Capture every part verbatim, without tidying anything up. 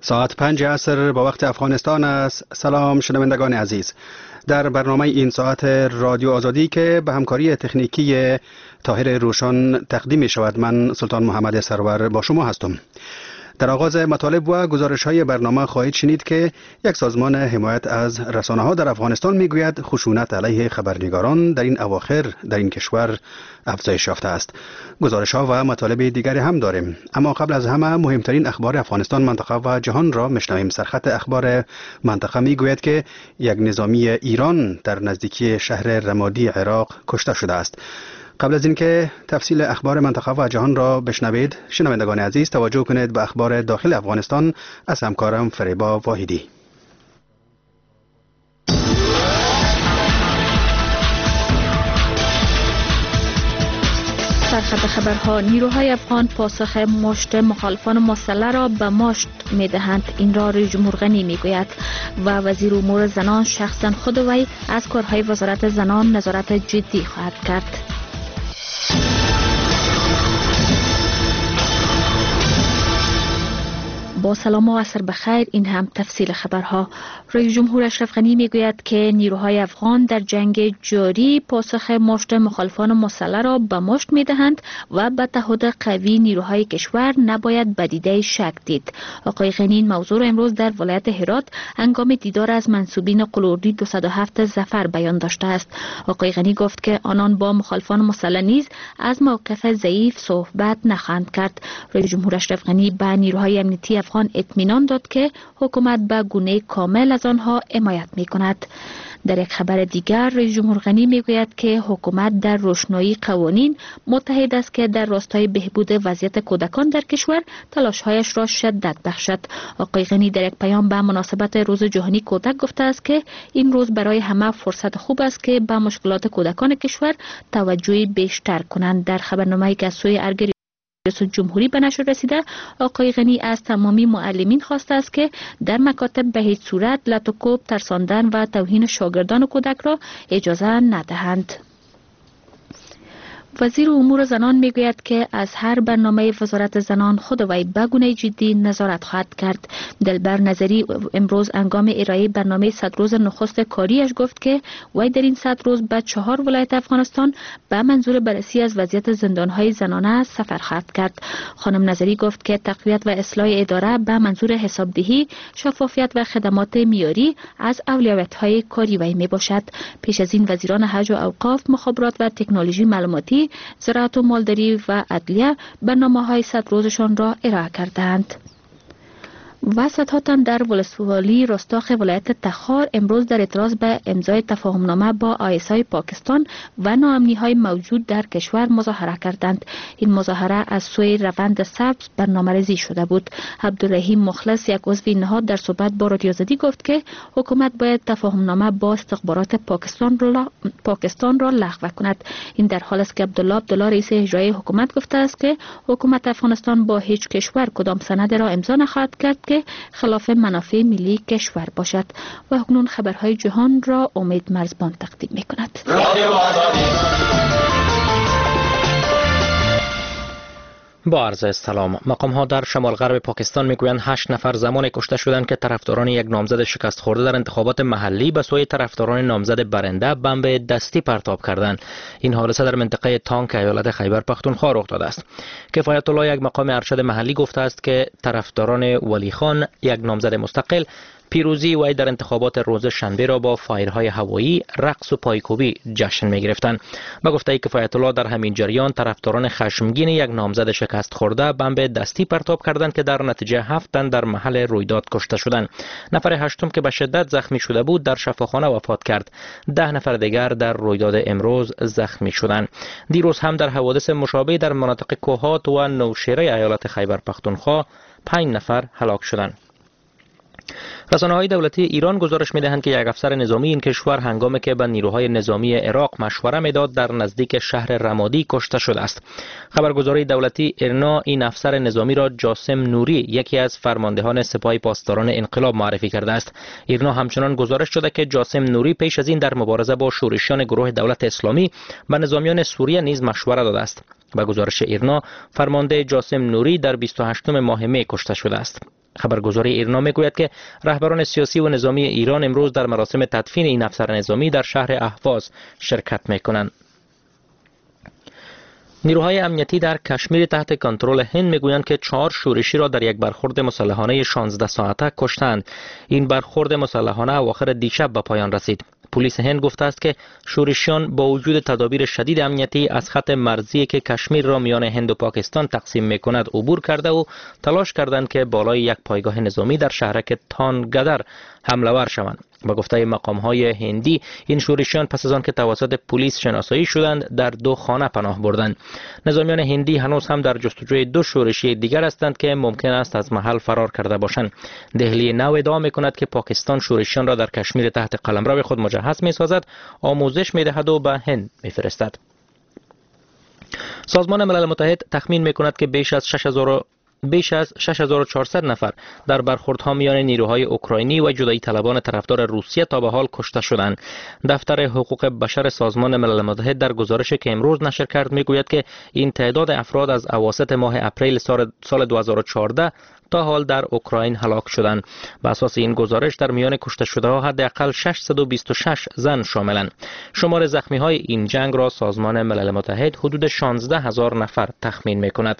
ساعت پنج عصر با وقت افغانستان است. سلام شنوندگان عزیز. در برنامه این ساعت رادیو آزادی که به همکاری تکنیکی طاهر روشن تقدیم می شود، من سلطان محمد سرور با شما هستم. در آغاز مطالب و گزارش‌های برنامه خواهید شنید که یک سازمان حمایت از رسانه‌ها در افغانستان می‌گوید خشونت علیه خبرنگاران در این اواخر در این کشور افزایش یافته است. گزارش‌ها و مطالب دیگری هم داریم، اما قبل از همه مهمترین اخبار افغانستان، منطقه و جهان را میشنویم. سرخط اخبار منطقه می‌گوید که یک نظامی ایران در نزدیکی شهر رمادی عراق کشته شده است. قبل از اینکه تفصیل اخبار منطقه و جهان را بشنوید، شنوندگان عزیز توجه کنید به اخبار داخل افغانستان از همکارم فریبا واحدی. سرخط خبرها: نیروهای افغان پاسخ مشت مخالفان مسلح را به مشت میدهند. این را رئیس جمهور غنی میگوید و وزیر امور زنان شخصا خود وی از کارهای وزارت زنان نظارت جدی خواهد کرد. با سلام و عصر بخیر، این هم تفصیل خبرها. رئیس جمهور اشرف غنی میگوید که نیروهای افغان در جنگ جاری پاسخ مشت مخالفان مسلح را به مشت میدهند و به تعهد قوی نیروهای کشور نباید بدیده شک دید. آقای غنی این موضوع را امروز در ولایت هرات هنگام دیدار از منسوبین قلوردی دویست و هفت ظفر بیان داشته است. آقای غنی گفت که آنان با مخالفان مسلح نیز از موقف ضعیف صحبت نخواهند کرد. رئیس جمهور اشرف غنی به نیروهای امنیتی افغان اطمینان داد که حکومت به گونه کامل از آنها حمایت می‌کند. در یک خبر دیگر رئیس جمهور غنی میگوید که حکومت در روشنایی قوانین متحد است که در راستای بهبود وضعیت کودکان در کشور تلاش‌هایش را شدت بخشد. آقای غنی در یک پیام به مناسبت روز جهانی کودک گفته است که این روز برای همه فرصت خوب است که به مشکلات کودکان کشور توجه بیشتر کنند. در خبرنامه‌ای که از سوی ارگ رئیس جمهوری به نشر رسیده، آقای غنی از تمامی معلمین خواسته است که در مکاتب به هیچ صورت لط و کوب، ترساندن و توهین شاگردان و کودک را اجازه ندهند. وزیر امور زنان میگوید که از هر برنامه وزارت زنان خود وی به گونه جدی نظارت خواهد کرد. دلبر نظری امروز هنگام ارائه برنامه صد روز نخست کاریش گفت که وی در این صد روز به چهار ولایت افغانستان به منظور بررسی از وضعیت زندانهای زنانه سفر خواهد کرد. خانم نظری گفت که تقویت و اصلاح اداره به منظور حسابدهی، شفافیت و خدمات معیاری از اولویت‌های کاری وی میباشد. پیش از این وزیران حج و اوقاف، مخابرات و تکنولوژی معلوماتی، زراعت و مالداری و عدلیه برنامه‌های صد روزشان را ارائه کردند. وسطاتان در ولسوالی رستاخ ولایت تخار امروز در اعتراض به امضای تفاهمنامه با آی اس آی پاکستان و ناامنی‌های موجود در کشور مظاهره کردند. این مظاهره از سوی روند سبز برنامه‌ریزی شده بود. عبدالرحیم مخلص، یک عضو این نهاد، در صحبت با رادیو آزادی گفت که حکومت باید تفاهمنامه با استخبارات پاکستان را پاکستان را لغو کند. این در حالی است که عبدالله عبدالله رئیس اجرایی حکومت گفته است که حکومت افغانستان با هیچ کشور کدام سند را امضا نخواهد کرد که خلاف منافع ملی کشور باشد. و اکنون خبرهای جهان را امید مرزبان تقدیم می کند. با عرض سلام. مقام ها در شمال غرب پاکستان میگویند هشت نفر زمان کشته شدند که طرفداران یک نامزد شکست خورده در انتخابات محلی به سوی طرفداران نامزد برنده بمب دستی پرتاب کردند. این حادثه در منطقه تانک ایالت خیبر پختونخوا رخ داده است. کفایت الله، یک مقام ارشد محلی، گفته است که طرفداران ولی خان، یک نامزد مستقل، پیروزی وی در انتخابات روز شنبه را با فایرهای هوایی، رقص و پایکوبی جشن می گرفتند. با گفته کفایت الله در همین جریان طرفداران خشمگین یک نامزد شکست خورده بمب دستی پرتاب کردند که در نتیجه هفت تن در محل رویداد کشته شدند. نفر هشتم که به شدت زخمی شده بود در شفاخانه وفات کرد. ده نفر دیگر در رویداد امروز زخمی شدند. دیروز هم در حوادث مشابه در مناطق کوهات و نوشیره ایالت خیبر پختونخوا پنج نفر هلاک شدند. رسانه‌های دولتی ایران گزارش می‌دهند که یک افسر نظامی این کشور هنگامی که به نیروهای نظامی عراق مشوره می‌داد در نزدیک شهر رمادی کشته شده است. خبرگزاری دولتی ایرنا این افسر نظامی را جاسم نوری، یکی از فرماندهان سپاه پاسداران انقلاب، معرفی کرده است. ایرنا همچنان گزارش شده که جاسم نوری پیش از این در مبارزه با شورشیان گروه دولت اسلامی به نظامیان سوریه نیز مشوره داده است. با گزارش ایرنا، فرمانده جاسم نوری در بیست و هشتم ماه می کشته شده است. خبرگزاری ایرنا میگوید که رهبران سیاسی و نظامی ایران امروز در مراسم تدفین این افسر نظامی در شهر اهواز شرکت میکنند. نیروهای امنیتی در کشمیر تحت کنترل هند میگویند که چهار شورشی را در یک برخورد مسلحانه شانزده ساعته کشتند. این برخورد مسلحانه اواخر دیشب به پایان رسید. پلیس هند گفته است که شورشیان با وجود تدابیر شدید امنیتی از خط مرزی که کشمیر را میان هند و پاکستان تقسیم میکند عبور کرده و تلاش کردند که بالای یک پایگاه نظامی در شهرک تانگدر حمله ور شوند. با گفته مقام های هندی این شورشیان پس از آن که توسط پلیس شناسایی شدند در دو خانه پناه بردند. نظامیان هندی هنوز هم در جستجوی دو شورشی دیگر هستند که ممکن است از محل فرار کرده باشند. دهلی نو ادعا میکند که پاکستان شورشیان را در کشمیر تحت قلمرو خود مجهز میسازد، آموزش میدهد و به هند میفرستد. سازمان ملل متحد تخمین میکند که بیش از شش هزار بیش از شش هزار و چهارصد نفر در برخوردها میان نیروهای اوکراینی و جدایی طلبان طرفدار روسیه تا به حال کشته شدند. دفتر حقوق بشر سازمان ملل متحد در گزارشی که امروز نشر کرد میگوید که این تعداد افراد از اواسط ماه اپریل سال دو هزار و چهارده تا حال در اوکراین هلاک شدند. بر اساس این گزارش در میان کشته شده ها حداقل ششصد و بیست و شش زن شاملند. شمار زخمی های این جنگ را سازمان ملل متحد حدود شانزده هزار نفر تخمین میکند.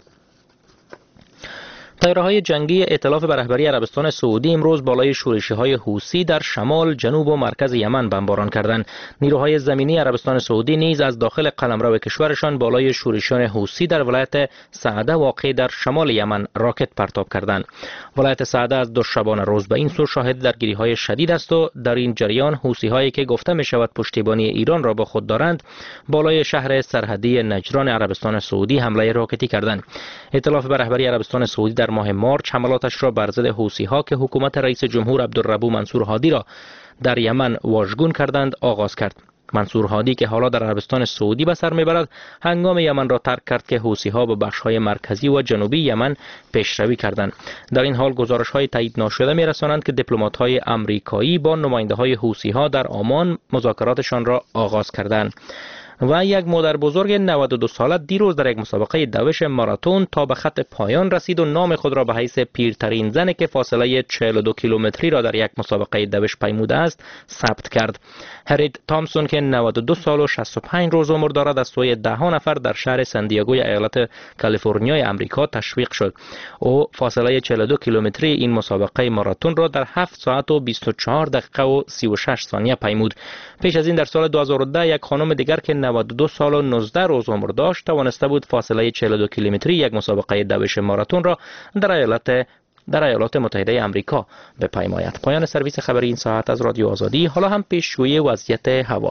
طیاره‌های جنگی ائتلاف به رهبری عربستان سعودی امروز بالای شورشی‌های حوثی در شمال، جنوب و مرکز یمن بمباران کردند. نیروهای زمینی عربستان سعودی نیز از داخل قلمرو کشورشان بالای شورشیان حوثی در ولایت سعده واقع در شمال یمن راکت پرتاب کردند. ولایت سعده از دو شبانه روز به این سو شاهد درگیری‌های شدید است و در این جریان حوثی‌هایی که گفته می‌شود پشتیبانی ایران را با خود دارند، بالای شهر سرحدی نجران عربستان سعودی حمله راکتی کردند. ائتلاف به رهبری عربستان سعودی در ماه مارچ حملاتش را بر ضد حوثی‌ها که حکومت رئیس جمهور عبدالربو منصور هادی را در یمن واژگون کردند آغاز کرد. منصور هادی که حالا در عربستان سعودی به سر میبرد هنگام یمن را ترک کرد که حوثی‌ها به بخش‌های مرکزی و جنوبی یمن پیشروی کردند. در این حال گزارش‌های تایید ناشده می‌رسانند که دیپلمات‌های آمریکایی با نماینده‌های حوثی‌ها در عمان مذاکراتشان را آغاز کردند. و یک مادر بزرگ نود و دو ساله دیروز در یک مسابقه دوش ماراتون تا به خط پایان رسید و نام خود را به حیث پیرترین زن که فاصله چهل و دو کیلومتری را در یک مسابقه دوش پیموده است ثبت کرد. هرید تامسون که نود و دو سال و شصت و پنج روز عمر دارد از سوی ده نفر در شهر سندیاگوی ایالت کالیفرنیای آمریکا تشویق شد. او فاصله چهل و دو کیلومتری این مسابقه ماراتون را در هفت ساعت و بیست و چهار دقیقه و سی و شش ثانیه پیمود. پیش از این در سال دو هزار و ده یک خانم دیگر که نود و دو سال و نوزده روز عمر داشت توانسته بود فاصله چهل و دو کیلومتری یک مسابقه دوش ماراتون را در ایالت در ایالات متحده آمریکا بپیماید. پایان سرویس خبری این ساعت از رادیو آزادی. حالا هم پیشگویی وضعیت هوا.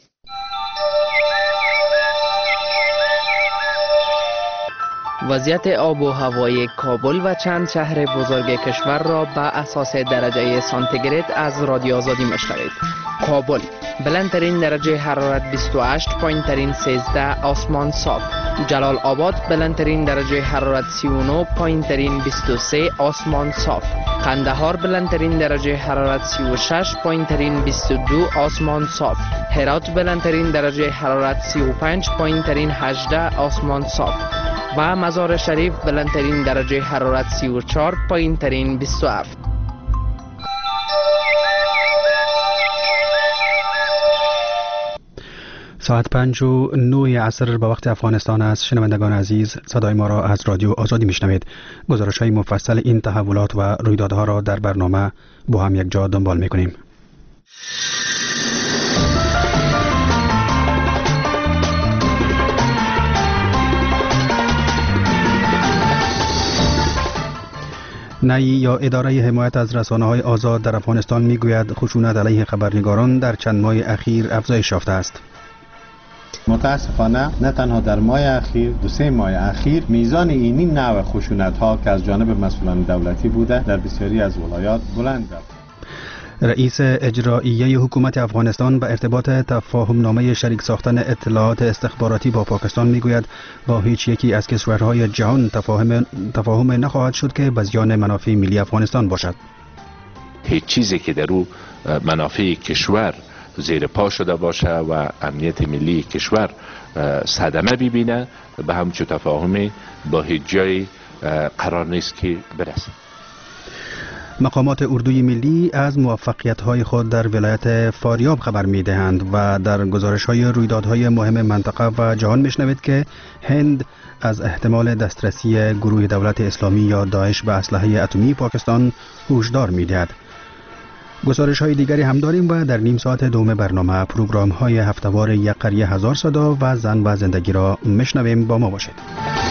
وضعیت آب و هوای کابل و چند شهر بزرگ کشور را به اساس درجه سانتیگراد از رادیو آزادی مشنوید. کابل بلندترین درجه حرارت بیست و هشت، پایینترین سیزده، آسمان صاف. جلال آباد بلندترین درجه حرارت سی و نه، پایینترین بیست و سه، آسمان صاف. قندهار بلندترین درجه حرارت سی و شش، پایینترین بیست و دو، آسمان صاف. هرات بلندترین درجه حرارت سی و پنج، پایینترین هجده، آسمان صاف. و مزار شریف بلندترین درجه حرارت سی و چهار، پایینترین بیست و هفت. ساعت پنج و نوی عصر به وقت افغانستان است. شنوندگان عزیز، صدای ما را از رادیو آزادی میشنوید. گزارش های مفصل این تحولات و رویدادها را در برنامه با هم یک جا دنبال میکنیم. نی یا اداره حمایت از رسانه‌های آزاد در افغانستان میگوید خشونت علیه خبرنگاران در چند ماه اخیر افزایش یافته است. متاسفانه نه تنها در ماه اخیر، دو سه ماه اخیر میزان اینی نوع خشونت ها که از جانب مسئولان دولتی بوده در بسیاری از ولایات بلند رفت. رئیس اجراییه حکومت افغانستان به ارتباط تفاهم نامه شریک ساختن اطلاعات استخباراتی با پاکستان میگوید با هیچ یکی از کشورهای جهان تفاهم تفاهم نخواهد شد که به زیان منافع ملی افغانستان باشد. هیچ چیزی که در او منافع کشور زیر پا شده باشه و امنیت ملی کشور صدمه ببینه به همچون تفاهمی با هیچ جای قرار نیست که برسه. مقامات اردوی ملی از موفقیت‌های خود در ولایت فاریاب خبر می‌دهند و در گزارش‌های رویدادهای مهم منطقه و جهان می‌شنوید که هند از احتمال دسترسی گروه دولت اسلامی یا داعش به اسلحه اتمی پاکستان هشدار می‌دهد. گزارش‌های دیگری هم داریم و در نیم ساعت دوم برنامه پروگرام‌های هفته‌وار یک قریه هزار صدا و زن و زندگی را می‌شنویم. با ما باشید.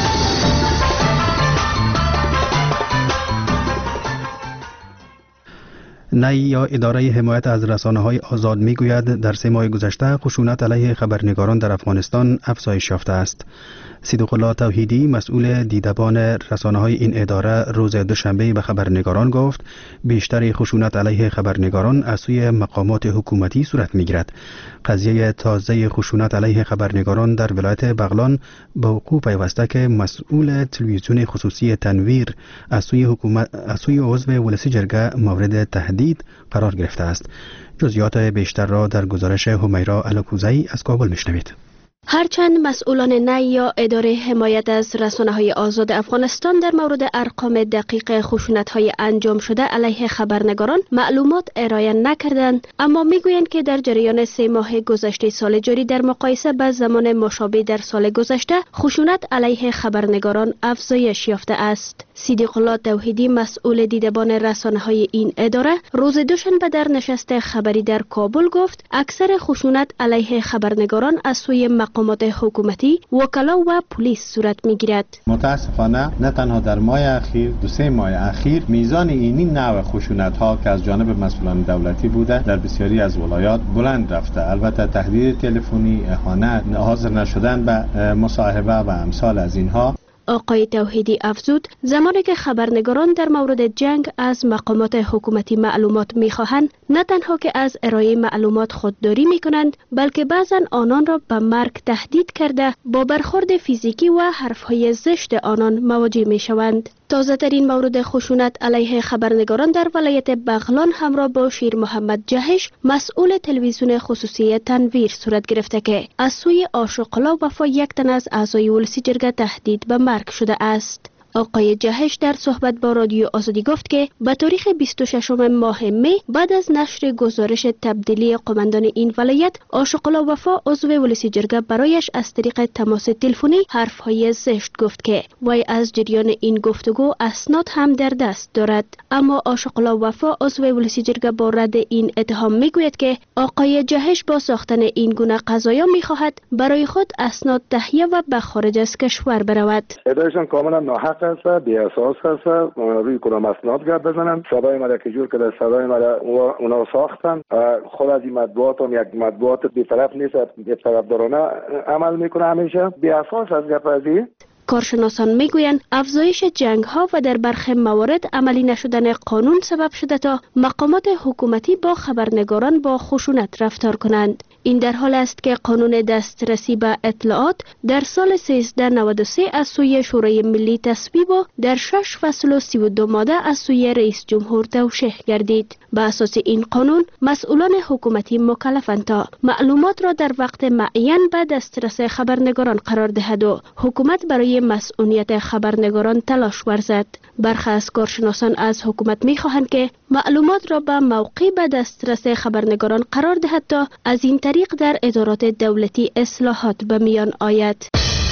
نی یا اداره حمایت از رسانه‌های آزاد می‌گوید در سه ماه گذشته خشونت علیه خبرنگاران در افغانستان افزایش یافته است. صدیق الله توحیدی مسئول دیدبان رسانه‌های این اداره روز دوشنبه به خبرنگاران گفت بیشتر خشونت علیه خبرنگاران از سوی مقامات حکومتی صورت می‌گیرد. قضیه تازه خشونت علیه خبرنگاران در ولایت بغلان به وقوع پیوسته که مسئول تلویزیون خصوصی تنویر از سوی حکومت از سوی عضو ولسی جرگه مورد تهدید قرار گرفته است. جزئیات بیشتر را در گزارش همیرا الکوزی از کابل میشنوید. هرچند مسئولان نی یا اداره حمایت از رسانه‌های آزاد افغانستان در مورد ارقام دقیق خشونت‌های انجام شده علیه خبرنگاران معلومات ارائه نکردند، اما میگویند که در جریان سه ماه گذشته سال جاری در مقایسه با زمان مشابه در سال گذشته خشونت علیه خبرنگاران افزایش یافته است. صدیق الله توحیدی مسئول دیدبان رسانه‌های این اداره روز دوشنبه در نشست خبری در کابل گفت اکثر خشونت علیه خبرنگاران از سوی مقامات حکومتی، وکلا و پلیس صورت میگیرد. متاسفانه نه تنها در ماه اخیر، دو سه ماه اخیر میزان اینی نوع خشونت ها که از جانب مسئولان دولتی بوده در بسیاری از ولایات بلند رفته. البته تهدید تلفنی، اهانت، حاضر نشدن به مصاحبه و امثال از اینها. آقای توحیدی افزود زمانی که خبرنگاران در مورد جنگ از مقامات حکومتی معلومات میخواهند، نه تنها که از ارائه معلومات خودداری میکنند، بلکه بعضا آنان را به مرگ تهدید کرده با برخورد فیزیکی و حرفهای زشت آنان مواجه میشوند. تازه ترین مورد خشونت علیه خبرنگاران در ولایت بغلان همراه با شیر محمد جهش مسئول تلویزیون خصوصی تنویر صورت گرفته که از سوی آشقلا وفا یک تن از اعضای ولسی جرگه تهدید به مرگ شده است. آقای جهش در صحبت با رادیو آزادی گفت که به تاریخ بیست و ششم ماه می بعد از نشر گزارش تبدیلی قماندان این ولایت، آشقلا وفا عضو ولسی جرگه برایش از طریق تماس تلفنی حرفهای زشت گفت که وی از جریان این گفتگو اسناد هم در دست دارد. اما آشقلا وفا عضو ولسی جرگه با رد این اتهام میگوید که آقای جهش با ساختن این گونه قضایا میخواهد برای خود اسناد تهیه و به خارج از کشور برود. ادایشان کاملا ناحق است، بی اساس است. روی کدام اسناد گرد بزنن. صدای مرا که جور کرده صدای مرا اونا ساختن. خود از این مطبوعات هم یک مطبوعات بی‌طرف نیست، بی‌طرفدارانه عمل میکنه، همیشه بی اساس از گپ ازی. کارشناسان میگویند افزایش جنگ ها و در برخی موارد عملی نشدن قانون سبب شده تا مقامات حکومتی با خبرنگاران با خشونت رفتار کنند. این در حال است که قانون دسترسی به اطلاعات در سال سیزده نود و سه از سوی شورای ملی تصویب و در شش فصل و سی و دو ماده از سوی رئیس جمهور توشیح گردید. به اساس این قانون مسئولان حکومتی مکلفند تا معلومات را در وقت معین به دسترس خبرنگاران قرار دهد و حکومت برای مسئولیت خبرنگاران تلاش ورزد. برخی از کارشناسان از حکومت می‌خواهند که معلومات را به موقع به دسترس خبرنگاران قرار دهد تا از این طریق در ادارات دولتی اصلاحات به میان آید.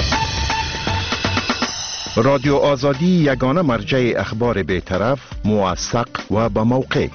رادیو آزادی یگانه مرجع اخبار بی‌طرف، موثق و با موقع.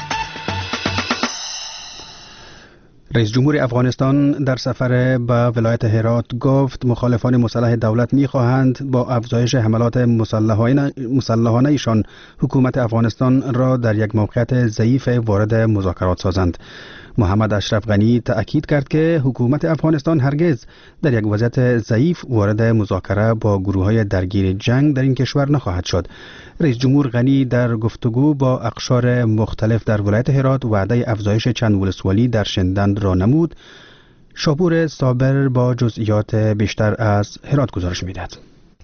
رئیس جمهور افغانستان در سفر به ولایت هرات گفت مخالفان مسلح دولت می‌خواهند با افزایش حملات مسلحانه ایشان حکومت افغانستان را در یک موقعیت ضعیف وارد مذاکرات سازند. محمد اشرف غنی تأکید کرد که حکومت افغانستان هرگز در یک وضعیت ضعیف وارد مذاکره با گروه‌های درگیر جنگ در این کشور نخواهد شد. رئیس جمهور غنی در گفتگو با اقشار مختلف در ولایت هرات وعده افزایش چند ولسوالی در شندند را نمود. شاپور صابر با جزئیات بیشتر از هرات گزارش می‌دهد.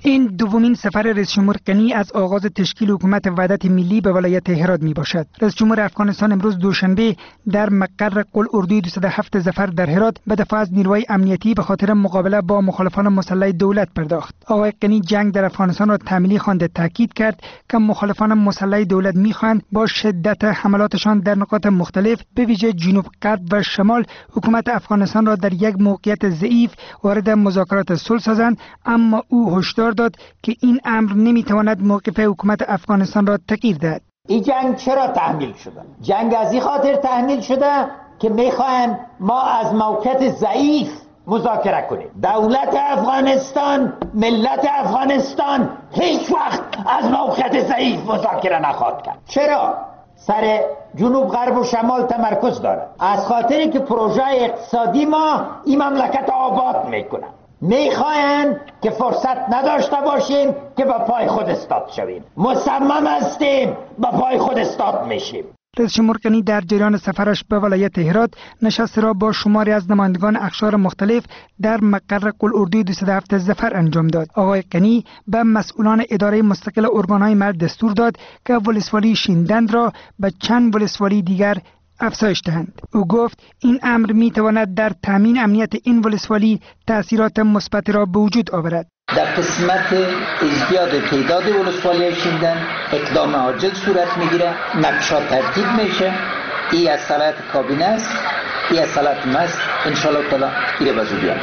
این دومین سفر رئیس جمهور غنی از آغاز تشکیل حکومت وحدت ملی به ولایت هرات می باشد. رئیس جمهور افغانستان امروز دوشنبه در مقر قلعه‌اردوی دویست و هفت ظفر در هرات به دفاع از نیروهای امنیتی به خاطر مقابله با مخالفان مسلح دولت پرداخت. آقای غنی جنگ در افغانستان را تأمینی خوانده، تاکید کرد که مخالفان مسلح دولت می‌خواهند با شدت حملاتشان در نقاط مختلف به ویژه جنوب، غرب و شمال حکومت افغانستان را در یک موقعیت ضعیف وارد مذاکرات صلح سازند، اما او هشدار داد که این امر نمیتواند موقف حکومت افغانستان را تغییر دهد. این جنگ چرا تحمیل شده؟ جنگ از این خاطر تحمیل شده که میخواهند ما از موقعیت ضعیف مذاکره کنیم. دولت افغانستان، ملت افغانستان هیچ وقت از موقعیت ضعیف مذاکره نخواهد کرد. چرا؟ سر جنوب، غرب و شمال تمرکز دارد. از خاطری که پروژه اقتصادی ما این مملکت آباد میکنه. میخواهند که فرصت نداشته باشیم که به پای خود استاد شویم. مصمم هستیم به پای خود استاد میشیم. رئیس جمهور غنی در جریان سفرش به ولایت هرات نشست را با شماری از نمایندگان اقشار مختلف در مقر قلعه‌اردوی دویست و هفت ظفر انجام داد. آقای غنی به مسئولان اداره مستقل ارگان‌های محل دستور داد که ولسوالی شیندند را به چند ولسوالی دیگر افزایش دهند. او گفت این امر می تواند در تامین امنیت این ولسوالی تأثیرات مثبت را به وجود آورد. در قسمت ازدیاد تعداد ولسوالی شیندن اقدام عاجل صورت میگیره، نقشا ترتیب میشه. ای از صلاحیت کابینه است، ای از صلاحیت ما است. انشاءالله تعالی ایره بزودیان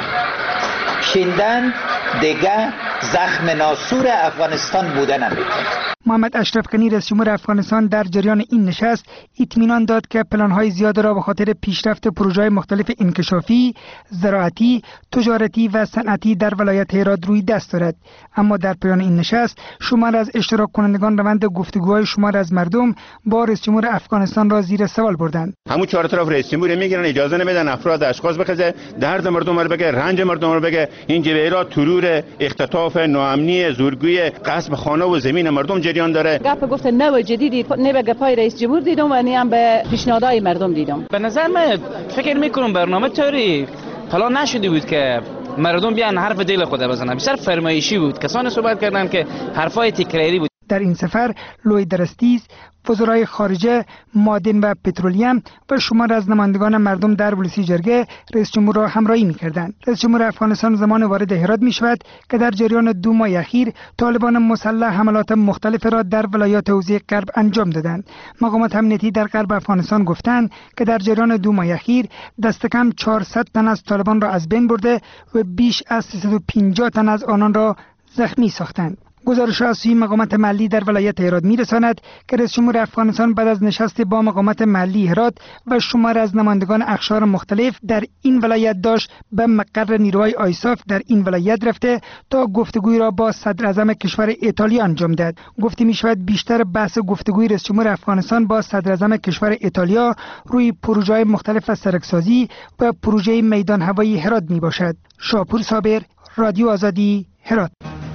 شیندن دیگه زخم ناسور افغانستان بودن نمیتونه. محمد اشرف غنی رئیس جمهور افغانستان در جریان این نشست اطمینان داد که پلان‌های زیاد را به خاطر پیشرفت پروژه‌های مختلف انکشافی، زراعتی، تجارتی و صنعتی در ولایت هرات روی دست دارد. اما در پایان این نشست شمار از اشتراک کنندگان روند گفتگوهای شمار از مردم با رئیس جمهور افغانستان را زیر سوال بردند. همون چهار طرف رئیس جمهور میگیرن، اجازه نمیدن افراد اشخاص بخزه، درد مردم رو بگه، رنج مردم رو بگه. این جبهه ترور، اختطاف، ناامنی، زورگویی، غصب خانه و زمین مردم جریان داره. گپ گفت نو جدیدی نه به گپای رئیس جمهور دیدم و نه هم به پیشنهادهای مردم دیدم. به نظر من فکر میکنم برنامه طوری پلان نشده بود که مردم بیان حرف دل خود بزنن. بیشتر فرمایشی بود. کسانی صحبت کردن که حرفای تکراری بود. در این سفر لوی درستیز، وزرای خارجه، معدن و پترولیم و شمار از نمایندگان مردم در ولسی جرگه رئیس جمهور را همراهی می‌کردند. رئیس جمهور افغانستان زمان وارد هرات می‌شود که در جریان دو ماه اخیر طالبان مسلح حملات مختلف را در ولایات حوزه غرب انجام دادند. مقامات امنیتی در غرب افغانستان گفتند که در جریان دو ماه اخیر دست کم چهارصد تن از طالبان را از بین برده و بیش از سیصد و پنجاه تن از آنان را زخمی ساختند. گزارش از سوی مقامات محلی در ولایت هرات می‌رساند که رئیس جمهور افغانستان بعد از نشست با مقامات محلی هرات و شمار از نمایندگان اقشار مختلف در این ولایت داشت به مقر نیروهای آیساف در این ولایت رفته تا گفتگوی را با صدر اعظم کشور ایتالیا انجام دهد. گفته می‌شود بیشتر بحث گفتگوی رئیس جمهور افغانستان با صدر اعظم کشور ایتالیا روی پروژه‌های مختلف از سرکسازی و پروژه میدان هوایی هرات میباشد. شاپور صابر، رادیو آزادی، هرات.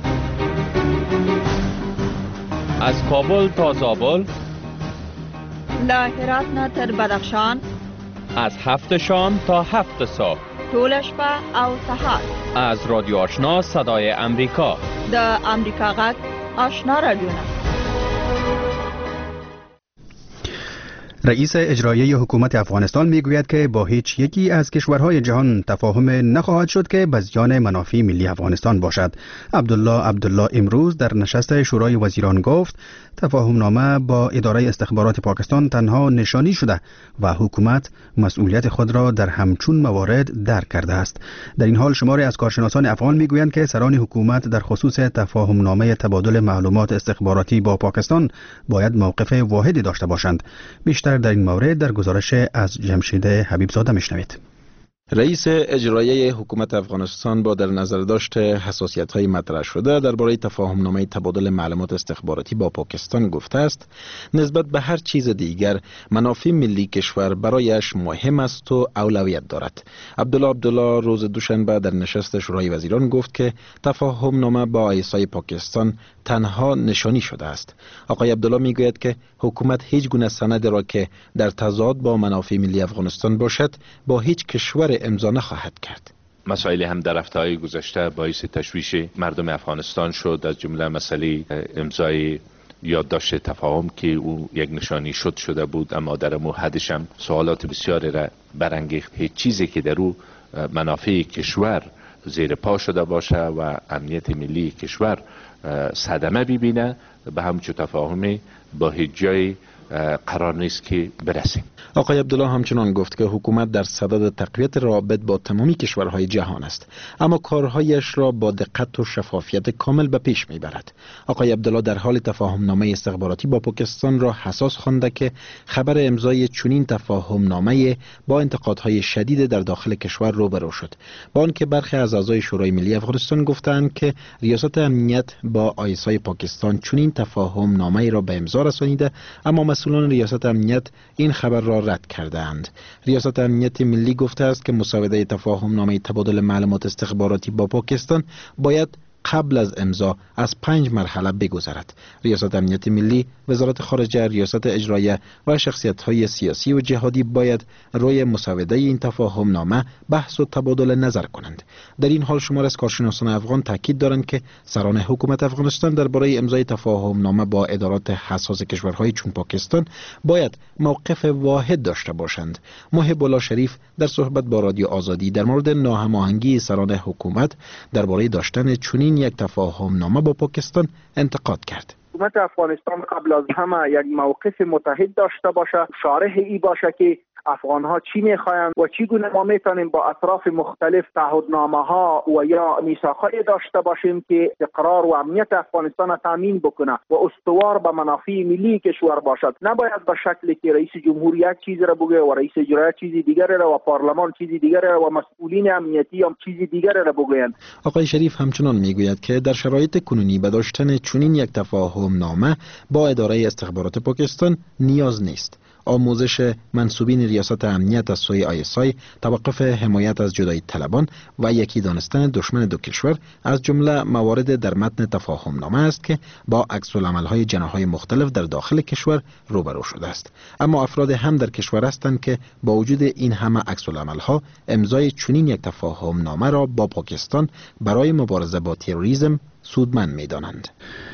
از کابل تا زابل، له هرات نه تر بدخشان، از هفت شام تا هفت صبح، ټول شپه او سهار، از رادیو آشنا صدای امریکا، د امریکا غږ آشنا رادیو. رئیس اجرایی حکومت افغانستان میگوید که با هیچ یکی از کشورهای جهان تفاهم نخواهد شد که به زیان منافع ملی افغانستان باشد. عبدالله عبدالله امروز در نشست شورای وزیران گفت تفاهم نامه با اداره استخبارات پاکستان تنها نشانی شده و حکومت مسئولیت خود را در همچون موارد درک کرده است. در این حال شماری از کارشناسان افغان میگویند که سران حکومت در خصوص تفاهم نامه تبادل معلومات استخباراتی با پاکستان باید موقف واحدی داشته باشند. بیشتر در این مورد در گزارش از جمشید حبیبزاده میشنوید. رئیس اجرایی حکومت افغانستان با در نظر داشت حساسیت‌های مطرح شده درباره تفاهم‌نامه تبادل معلومات استخباراتی با پاکستان گفته است نسبت به هر چیز دیگر منافع ملی کشور برایش مهم است و اولویت دارد. عبدالله عبدالله روز دوشنبه در نشست شورای وزیران گفت که تفاهم‌نامه با ایسای پاکستان تنها نشانی شده است. آقای عبدالله میگوید که حکومت هیچ گونه سند را که در تضاد با منافع ملی افغانستان باشد با هیچ کشور امضا نخواهد کرد. مسائلی هم در هفته‌های گذشته باعث تشویش مردم افغانستان شد، از جمله مسئله امضای یادداشت تفاهم که او یک نشانی شد شده بود، اما در مو حدش هم سوالات بسیاری را برانگیخت. هیچ چیزی که در او منافع کشور زیر پا شده باشه و امنیت ملی کشور صدمه ببینه به همچون تفاهمی با هیچ جای قرار نیست که برسیم. آقای عبدالله همچنان گفت که حکومت در صدد تقویت روابط با تمامی کشورهای جهان است، اما کارهایش را با دقت و شفافیت کامل به پیش میبرد. آقای عبدالله در حال تفاهم نامه استخباراتی با پاکستان را حساس خوانده که خبر امضای چنین تفاهم نامه با انتقادهای شدید در داخل کشور روبرو شد، با آنکه برخی از اعضای شورای ملی افغانستان گفتند که ریاست امنیت با آیسای پاکستان چنین تفاهم نامه را به امضا رسانیده، اما مسئولان ریاست امنیت این خبر را رد کردند. ریاست امنیت ملی گفته است که مسوده تفاهم نامه تبادل معلومات استخباراتی با پاکستان باید قبل از امضا از پنج مرحله بگذرد. ریاست امنیت ملی، وزارت خارجه، ریاست اجرایه و شخصیت‌های سیاسی و جهادی باید روی مسوده این تفاهم نامه بحث و تبادل نظر کنند. در این حال شمار از کارشناسان افغان تاکید دارند که سران حکومت افغانستان درباره امضای تفاهم نامه با ادارات حساس کشورهای چون پاکستان باید موقف واحد داشته باشند. محب الله شریف در صحبت با رادیو آزادی در مورد ناهماهنگی سران حکومت درباره داشتن چنین یک تفاهم نامه با پاکستان انتقاد کرد. حکومت افغانستان قبل از همه یک موقف متحد داشته باشه، شارح ای باشه که افغان ها چی میخواین و چگونه ما میتونیم با اطراف مختلف تعهدنامه ها و یا میثاقای داشته باشیم که استقرار و امنیت افغانستان تامین بکنه و استوار به منافع ملی کشور باشد. نباید به شکلی که رئیس جمهور یک چیز را بگه و رئیس اجرایی چیزی دیگر را و پارلمان چیزی دیگر را و مسئولین امنیتی هم چیزی دیگر را بگویند. آقای شریف همچنان میگوید که در شرایط کنونی به داشتن چنین یک تفاهم نامه با اداره استخبارات پاکستان نیاز نیست. آموزش منسوبین ریاست امنیت از سوی آی اس آی، توقف حمایت از جدایی طلبان و یکی دانستن دشمن دو کشور از جمله موارد در متن تفاهم نامه است که با عکس العمل‌های جناح‌های مختلف در داخل کشور روبرو شده است. اما افراد هم در کشور هستند که با وجود این همه عکس العمل‌ها امضای چنین یک تفاهم نامه را با پاکستان برای مبارزه با تروریسم سودمند می‌دانند.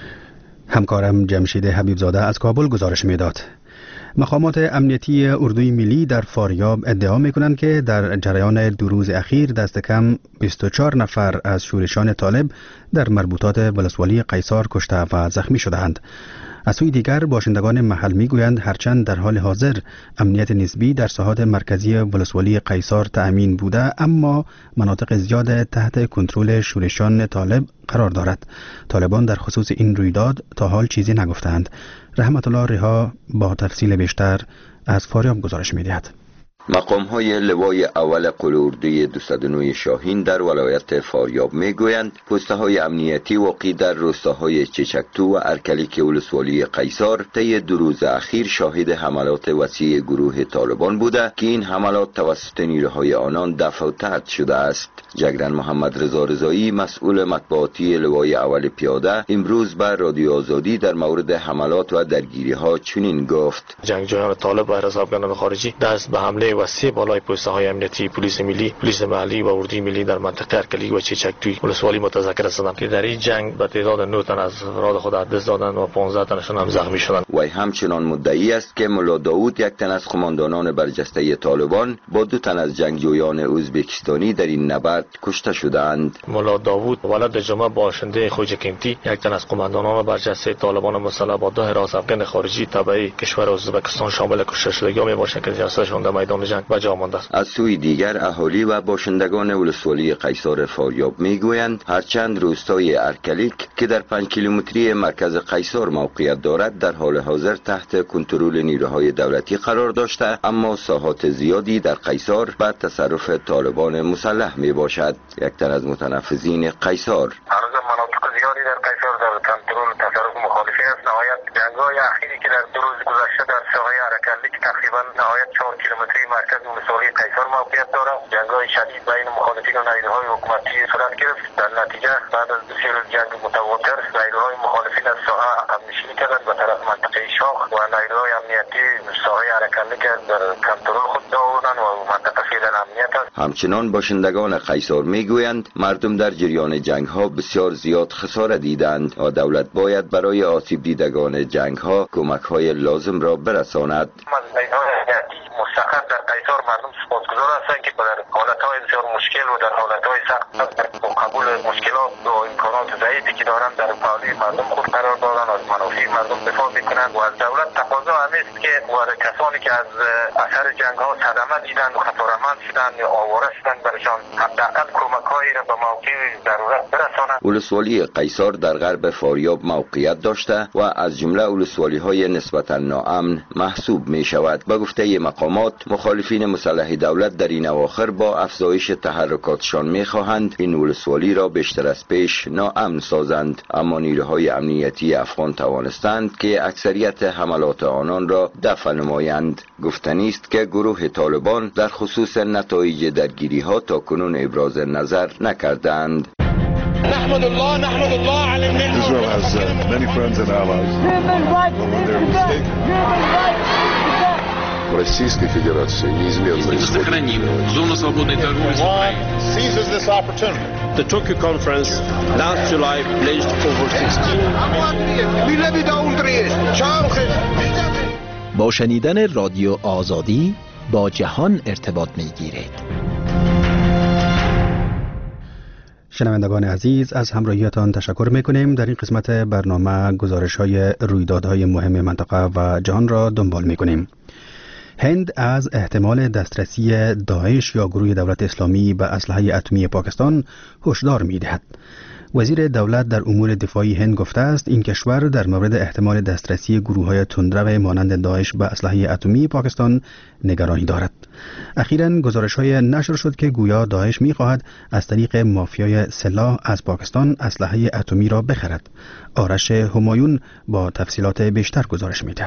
همکارم جمشید حبیبزاده از کابل گزارش می‌داد. مقامات امنیتی اردوی ملی در فاریاب ادعا می‌کنند که در جریان دو روز اخیر دست کم بیست و چهار نفر از شورشان طالب در مربوطات ولسوالی قیصار کشته و زخمی شدند. از سوی دیگر باشندگان محل میگویند هرچند در حال حاضر امنیت نسبی در ساحات مرکزی ولسوالی قیصار تأمین بوده، اما مناطق زیاد تحت کنترل شورشان طالب قرار دارد. طالبان در خصوص این رویداد تا حال چیزی نگفتند. رحمت الله رها با تفصیل بیشتر از فاریاب گزارش می‌دهد. مقام های لوای اول قل اردوی دویست و نه شاهین در ولایت فاریاب میگویند پسته های امنیتی واقع در روستاهای چچکتو و ارکلیک ولسوالی قیصار طی دو روز اخیر شاهد حملات وسیع گروه طالبان بوده که این حملات توسط نیروهای آنان دفع و طرد شده است. جگرن محمد رضا رضایی مسئول مطبوعاتی لوای اول پیاده امروز به رادیو آزادی در مورد حملات و درگیری ها چنین گفت: جنگجویان طالب و حسابگران خارجی دست به حمله وسیع بالای پسته های امنیتی پلیس ملی، پلیس محلی و اردوی ملی در منطقه ارکلی و چچکتوی ولسوالی متذکر هستند که در این جنگ به تعداد نه تن از افراد خود دست دادند و پانزده تنشان هم زخمی شدند. وی همچنان مدعی است که ملا داوود یک تن از قماندانان برجسته طالبان با دو تن از جنگجویان ازبکستانی در این نبرد کشته شدند. ملا داوود ولد جمعه باشنده خوج قیمتی یک تن از قماندانان برجسته طالبان مسلح با دو حراس افغان خارجی تبعی کشور ازبکستان شامل کشته شدگان میباشند که جسدشان در میدان جنگ به جا مانده است. از سوی دیگر اهالی و باشندگان ولسوالی قیصار فاریاب میگویند هرچند روستای ارکلیک که در پنج کیلومتری مرکز قیصار موقعیت دارد در حال حاضر تحت کنترل نیروهای دولتی قرار داشته، اما ساحات زیادی در قیصار به تصرف طالبان مسلح می باشد. یک تن از متنفذین قیصار: هنوز مناطق زیادی در قیصار در کنترل تصرف مخالفین است. نهایت جنگ‌های اخیری که در دو روز گذشته در ساحه ارکلیک تقریبا نهایت چهار کیلومتری مرکز ولسوالی قیصار موقعیت دارد. جنگ‌های شدید بین مخالفین و نیروهای حکومتی صورت گرفت. در نتیجه بعد از دو سه روز جنگ متواتر نیروهای مخالفین از ساحه عقب‌نشینی کردند به طرف منطقه شاخ و نیروهای امنیتی ساحه ارکلیک در کنترل خود دارند و منطقه فعلا امنیت است. همچنان باشندگان قیصر میگویند مردم در جریان جنگ ها بسیار زیاد خسارت دیدند و دولت باید برای آسیب دیدگان جنگ ها کمک های لازم را برساند. مستقر در قیصر مردم سپاسگزار هستند که در حالتهای بسیار مشکل و در حالتهای سخت در قبول مشکلات و امکانات ضعیفی که دارند در پهلوی مردم خود قرار دارند، از منافع مردم دفاع میکنند و از دولت تقاضا همیست که کسانی که از اثر جنگ ها صدمه دیدند و خسارتمند شدند یا آواره شدند برشان حداقل کمک هایی را به موقع ضرورت برسانند. ولسوالی قیصر در غرب فاریاب موقعیت داشته و از جمله ولسوالی های نسبتا ناامن محسوب می شود. به گفته مقامات مخالفین مسلح دولت در این اواخر با افزایش تحرکاتشان می‌خواهند این ولسوالی را بیشتر از پیش ناامن سازند، اما نیروهای امنیتی افغان توانستند که اکثریت حملات آنان را دفع نمایند. گفتنی است که گروه طالبان در خصوص نتایج درگیری ها تا کنون ابراز نظر نکردند. نحمد الله نحمد الله علی النعمة. Israel has uh, many friends and allies. Российской Федерации неизменно сохраним зону свободной торговли. Seizes this opportunity. The Tokyo Conference last July pledged over sixteen. با شنیدن رادیو آزادی با جهان ارتباط می‌گیرید. شنوندگان عزیز، از همراهیتان تشکر میکنیم. در این قسمت برنامه گزارش های رویدادهای مهم منطقه و جهان را دنبال میکنیم. هند از احتمال دسترسی داعش یا گروه دولت اسلامی به اسلحه اتمی پاکستان هشدار میدهد. وزیر دولت در امور دفاعی هند گفته است این کشور در مورد احتمال دسترسی گروه‌های تندرو مانند داعش به اسلحه اتمی پاکستان نگرانی دارد. اخیراً گزارش‌های نشر شد که گویا داعش می‌خواهد از طریق مافیای سلاح از پاکستان اسلحه اتمی را بخرد. آرش همایون با تفصیلات بیشتر گزارش می‌دهد.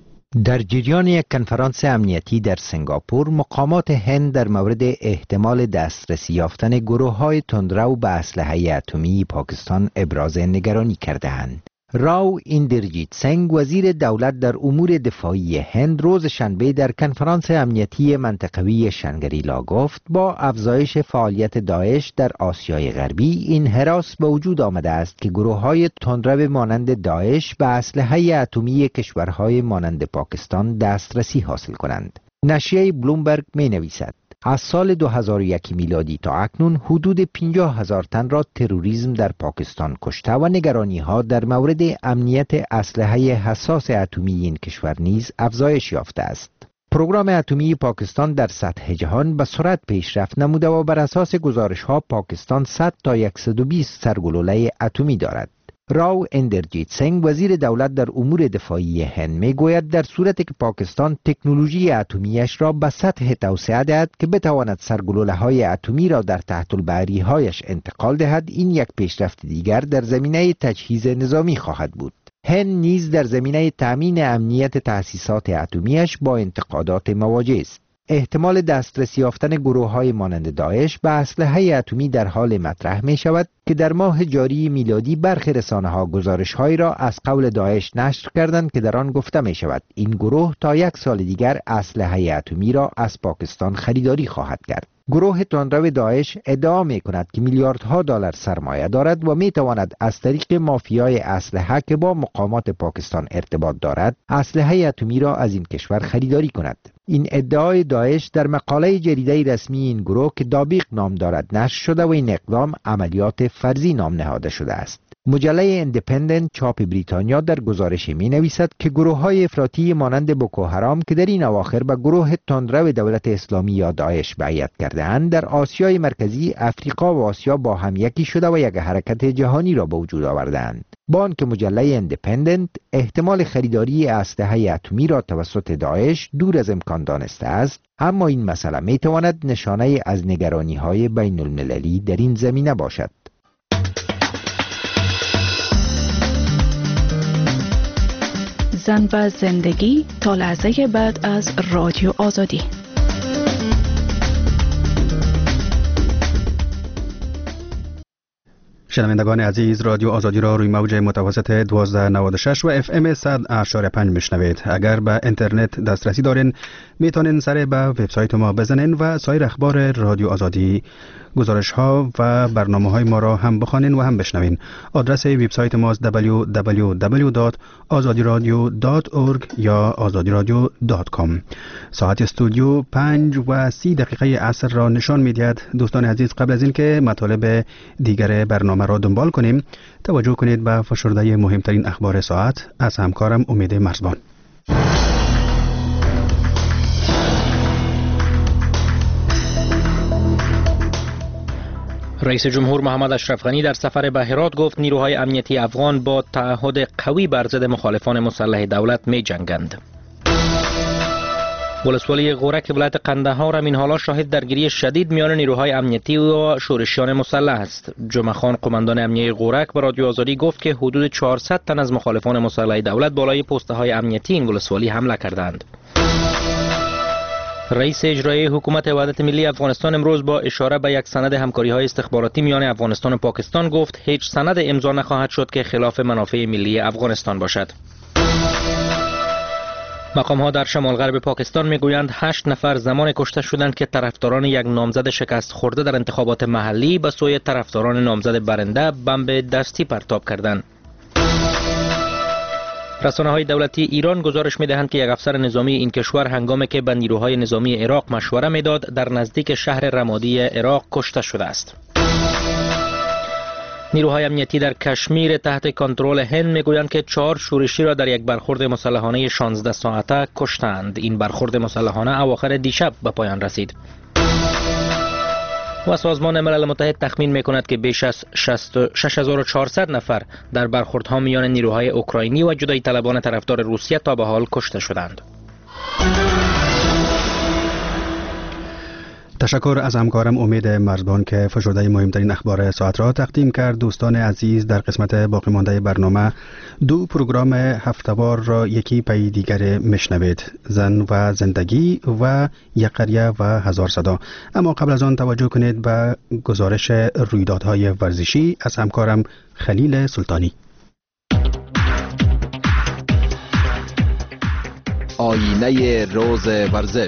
در جریان یک کنفرانس امنیتی در سنگاپور، مقامات هند در مورد احتمال دسترسی یافتن گروه‌های تندرو به اسلحه اتمی پاکستان ابراز نگرانی کرده‌اند. راو ایندرجیت سنگ، وزیر دولت در امور دفاعی هند، روز شنبه در کنفرانس امنیتی منطقوی شنگریلا گفت با افزایش فعالیت داعش در آسیای غربی این هراس به وجود آمده است که گروه‌های تندرو مانند داعش به اسلحه اتمی کشورهای مانند پاکستان دسترسی حاصل کنند. نشریه بلومبرگ می‌نویسد از سال دو هزار و یک میلادی تا اکنون حدود پنجاه هزار تن را تروریسم در پاکستان کشته و نگرانی ها در مورد امنیت اسلحه حساس اتمی این کشور نیز افزایش یافته است. پروگرام اتمی پاکستان در سطح جهان به سرعت پیشرفت نموده و بر اساس گزارش ها پاکستان صد تا صد و بیست سرگلوله اتمی دارد. راو اندرجیت سنگ، وزیر دولت در امور دفاعی هند، میگوید در صورتی که پاکستان تکنولوژی اتمیش را به سطح توسعه دهد که بتواند سرگلوله‌های اتمی را در تحت البحری‌هایش انتقال دهد، این یک پیشرفت دیگر در زمینه تجهیز نظامی خواهد بود. هند نیز در زمینه تأمین امنیت تأسیسات اتمیش با انتقادات مواجه است. احتمال دسترسی یافتن گروه‌های مانند داعش به اسلحه اتمی در حال مطرح می شود که در ماه جاری میلادی برخی رسانه‌ها گزارش‌هایی را از قول داعش نشر کردند که در آن گفته می شود این گروه تا یک سال دیگر اسلحه اتمی را از پاکستان خریداری خواهد کرد. گروه تندرو داعش ادعا می کند که میلیاردها دلار سرمایه دارد و می تواند از طریق مافیای اسلحه که با مقامات پاکستان ارتباط دارد اسلحه اتمی را از این کشور خریداری کند. این ادعای داعش در مقاله جریده رسمی این گروه که دابیق نام دارد نشر شده و این اقدام عملیات فرضی نام نهاده شده است. مجله اندیپندنت چاپ بریتانیا در گزارش می نویسد که گروه های افراطی مانند بوکو حرام که در این اواخر به گروه تندرو دولت اسلامی یا داعش بیعت کرده‌اند، در آسیای مرکزی، افریقا و آسیا با هم یکی شده و یک حرکت جهانی را به وجود آورده‌اند. با آنکه مجله اندیپندنت احتمال خریداری اسلحه اتمی را توسط داعش دور از امکان دانسته است، اما این مسئله می تواند نشانه از نگرانی های بین المللی در این زمینه باشد. زن و زندگی تا لحظه بعد از رادیو آزادی. شنوندگان عزیز، رادیو آزادی را روی موج متوسط دوازده نود و شش و اف ام صد و اشاره پنج میشنوید. اگر به اینترنت دسترسی دارین میتونین سر به وبسایت ما بزنین و سایر اخبار رادیو آزادی، گزارش ها و برنامه های ما را هم بخوانین و هم بشنوین. آدرس وبسایت ما دبلیو دبلیو دبلیو دات آزادی رادیو دات اورگ یا آزادی رادیو دات کام. ساعت استودیو پنج و سی دقیقه عصر را نشان میدهد. دوستان عزیز، قبل از اینکه مطالب دیگر برنامه را دنبال کنیم، توجه کنید به فشرده مهمترین اخبار ساعت از همکارم امید مرزبان. رئیس جمهور محمد اشرف غنی در سفر به هرات گفت نیروهای امنیتی افغان با تعهد قوی بر ضد مخالفان مسلح دولت می جنگند. ولسوالی غورک ولایت قندهار هم این حالا شاهد درگیری شدید میان نیروهای امنیتی و شورشیان مسلح است. جمعه خان قماندان امنیتی غورک به رادیو آزادی گفت که حدود چهارصد تن از مخالفان مسلح دولت بالای پسته های امنیتی این ولسوالی حمله کردند. رئیس اجرایی حکومت وحدت ملی افغانستان امروز با اشاره به یک سند همکاری های استخباراتی میان افغانستان و پاکستان گفت هیچ سند امضا نخواهد شد که خلاف منافع ملی افغانستان باشد. مقام ها در شمال غرب پاکستان میگویند هشت نفر زمان کشته شدند که طرفداران یک نامزد شکست خورده در انتخابات محلی به سوی طرفداران نامزد برنده بمب دستی پرتاب کردند. رسانه های دولتی ایران گزارش می دهند که یک افسر نظامی این کشور هنگامی که به نیروهای نظامی عراق مشوره میداد در نزدیک شهر رمادی عراق کشته شده است. نیروهای امنیتی در کشمیر تحت کنترل هند میگویند که چهار شورشی را در یک برخورد مسلحانه شانزده ساعته کشتند. این برخورد مسلحانه اواخر دیشب به پایان رسید. و سازمان ملل متحد تخمین میکند که بیش از شش هزار و چهارصد نفر در برخوردها میان نیروهای اوکراینی و جدایی طلبان طرفدار روسیه تا به حال کشته شدند. تشکر از همکارم امید مرزبان که فشرده مهمترین اخبار ساعت را تقدیم کرد. دوستان عزیز، در قسمت باقی مانده برنامه دو پروگرام هفته‌وار را یکی پی دیگر میشنوید: زن و زندگی و یک قریه و هزار صدا. اما قبل از آن توجه کنید به گزارش رویدادهای ورزشی از همکارم خلیل سلطانی. آینه روز ورزش.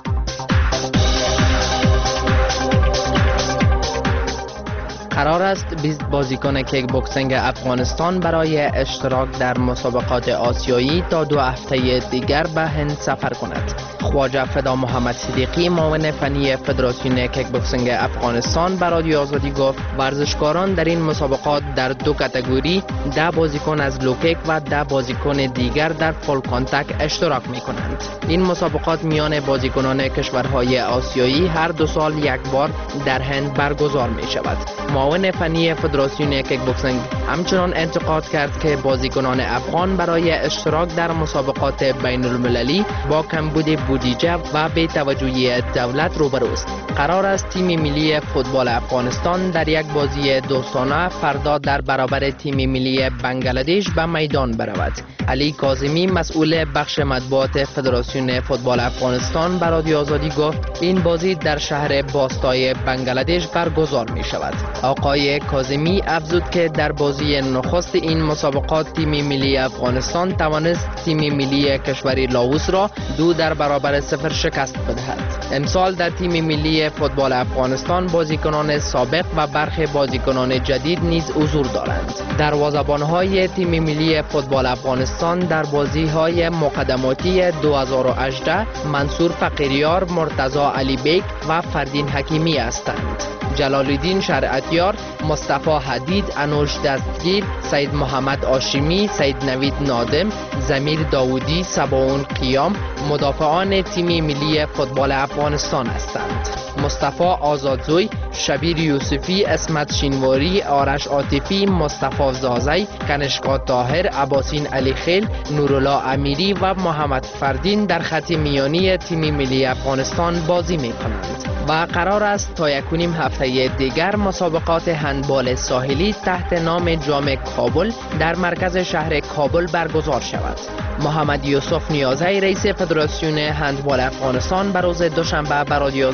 قرار است بیست بازیکن کیک بوکسینگ افغانستان برای اشتراک در مسابقات آسیایی تا دو هفته دیگر به هند سفر کند. خواجه فدا محمد صدیقی، معاون فنی فدراسیون کیک بوکسینگ افغانستان، به رادیو آزادی گفت ورزشکاران در این مسابقات در دو کاتگوری، ده بازیکن از لوکیک و ده بازیکن دیگر در فول کانتک اشتراک می کنند. این مسابقات میان بازیکنان کشورهای آسیایی هر دو سال یک بار در هند برگزار می شود. معاون فنی فدراسیون کیک بوکسینگ همچنان انتقاد کرد که بازیکنان افغان برای اشتراک در مسابقات بین المللی با کمبود بودجه و بی توجهی دولت روبروست. قرار است تیم ملی فوتبال افغانستان در یک بازی دوستانه فردا در برابر تیم ملی بنگلادش به میدان برود. علی کاظمی، مسئول بخش مطبوعات فدراسیون فوتبال افغانستان، به رادیو آزادی گفت این بازی در شهر باستای بنگلادش برگزار می شود. آقای کاظمی افزود که در بازی نخست این مسابقات تیم ملی افغانستان توانست تیم ملی کشور لاوس را دو در برابر صفر شکست بدهد. امسال در تیم ملی فوتبال افغانستان بازیکنان سابق و برخی بازیکنان جدید نیز حضور دارند. دروازه‌بان‌های تیم ملی فوتبال افغانستان در بازی‌های مقدماتی دو هزار و هجده منصور فقیریار، مرتضی علی بیک و فردین حکیمی هستند. جلال الدین شریعتیار، مصطفی حدید، انوش دستگیر، سید محمد هاشمی، سید نوید نادم، زمیر داودی، سباون قیام مدافعان تیم ملی فوتبال افغانستان هستند. مصطفی آزادزوی، شبیر یوسفی، اسمت شینواری، آرش عاطفی، مصطفی زازی، کنشکا طاهر، عباسین علی خیل، نورالله امیری و محمد فردین در خط میانی تیم ملی افغانستان بازی می کنند و قرار است تا یک و نیم هفته دیگر مسابقات هندبال ساحلی تحت نام جام کابل در مرکز شهر کابل برگزار شود. محمد یوسف نیازی، رئیس فدراسیون هندبال افغانستان، به روز دوشنبه به رادیو آزادی گفت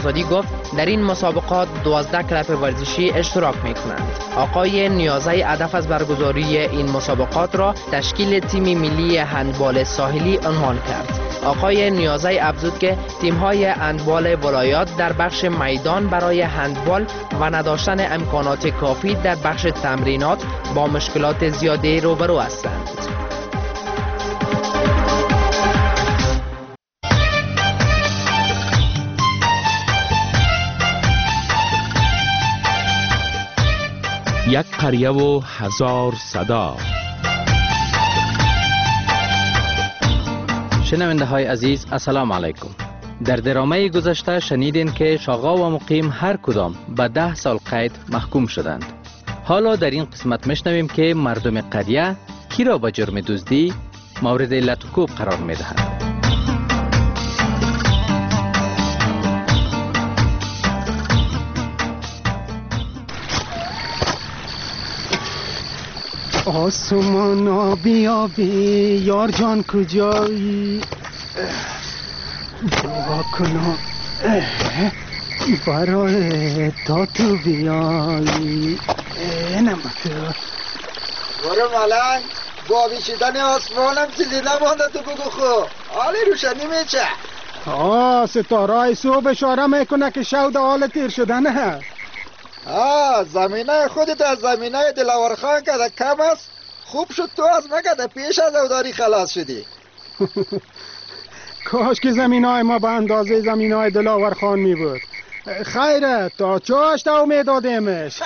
در این مسابقات دوازده کلب ورزشی اشتراک می کنند. آقای نیازی هدف از برگزاری این مسابقات را تشکیل تیم ملی هندبال ساحلی عنوان کرد. آقای نیازی افزود که تیم‌های هندبال ولایات در بخش میدان برای هندبال و نداشتن امکانات کافی در بخش تمرینات با مشکلات زیادی روبرو هستند. یک قریه و هزار صدا. شنونده های عزیز السلام علیکم. در درامه گذشته شنیدین که شاغا و مقیم هر کدام به ده سال قید محکوم شدند. حالا در این قسمت میشنویم که مردم قریه کی را به جرم دزدی مورد لطکوب قرار میدهند. آسمانا بیا بی یار جان کجایی دعا کنا برای تا تو بیایی نمکه برو ملنگ با بیشیدن آسمانم چیزی نمانده تو بگو خو حالی روشنی میچه آه ستارای صبح اشاره میکنه که شود حال تیر شدن هست. آه زمینه خودت از زمینه دلاور خان که کم است خوب شد تو از مگه پیش از اوداری خلاص شدی. کاش که زمینای ما به اندازه زمینای دلاور خان می بود. خیره تا چاش تا امید دادیمش.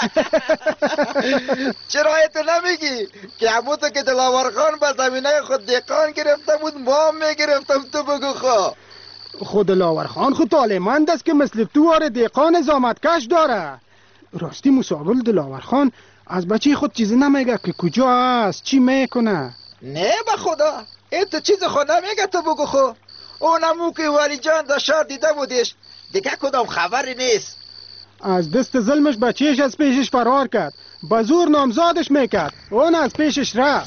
چرا تو نمیگی که همونطور که دلاور خان به زمینه خود دیقان گرفته بود ما هم میگرفتم تو بگو خواه. خود دلاور خان خود طالمند است که مثل تو آره دیقان زامتکش داره. راستی مساول دلاور خان از بچه خود چیزی نمیگه که کجا است چی میکنه؟ نه به خدا این تو چیز خود نمیگه تو بگو خو. اونمو که ولی جان دا شار دیده بودیش دیگه کدام خبری نیست. از دست ظلمش بچهش از پیشش فرار کرد با زور نامزادش میکرد اون از پیشش رفت.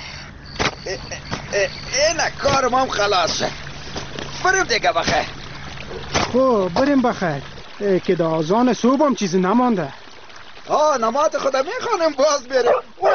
این کار ما هم خلاص شد بریم دیگه بخیر. خب بریم بخیر که دا آزان صبح هم چیزی نمانده. آه نماز خدا میخوانم باز بریم.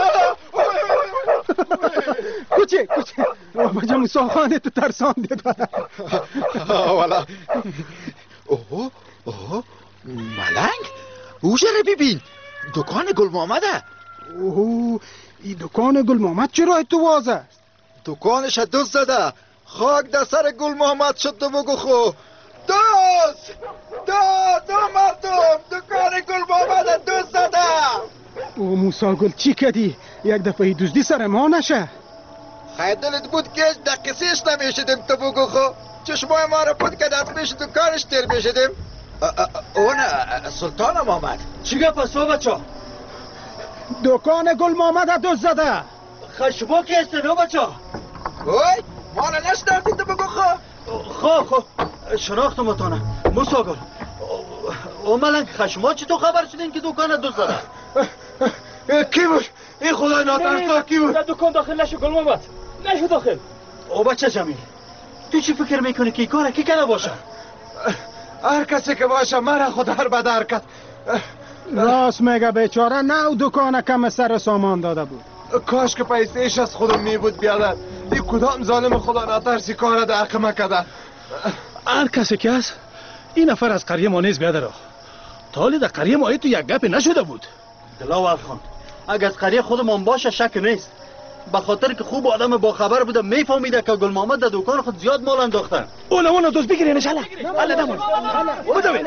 کوچه کوچه بجا مساخانه تو ترسان دید والا اوه اوه ملنگ او جره ببین دکان گل محمده. اوه این دکان گل محمد چرا تو واز است؟ دکانش دوست زده خاک در سر گل محمد شد تو بگو خو. دوست دو دو مردم دکان گل محمد دوست زده. او موسا گل چی کردی؟ یک دفعه دزدی سر ما نشه. خیلی دلت بود که دقیقیش نمیشدیم تو بگو خو. چشمای ما رو بود که دست پیش دکانش تیر میشدیم. اون سلطان محمد چی گپ است بچه؟ دکان گل محمد دوست زده. خشبا که استنو بچه؟ اوی ما رو نشناختی تو بگو خو. خو خو شناختم متانه موسا گل. او ملنگ خشما چی تو خبر شدین که دکان دوست زده؟ کی بود؟ این خدای ناترسا کی بود؟ در دکان داخل نشو گل محمد نشو داخل. او بچه جمیل تو چی فکر میکنی که کاره کی کنه باشه؟ هر کسی که باشه مرا خود هر بد حرکت. راست میگه بیچاره نه دکان کم سر سامان داده بود. کاش که پیسهش از خودم می بود بیادر. این کدام ظالم خدا ناترسی کاره در حق مکده. هر کسی که هست این نفر از قریه ما نیست بیادر. تا حالی در قریه ما تو یک گپی نشده بود. دلاور خان اگه از قریه خودمون باشه شک نیست به خاطر که خوب آدم با خبر بوده میفهمیده که گل محمد در دکان خود زیاد مال انداختن. اون اون دوست بگیرین ان الله دمون بدوین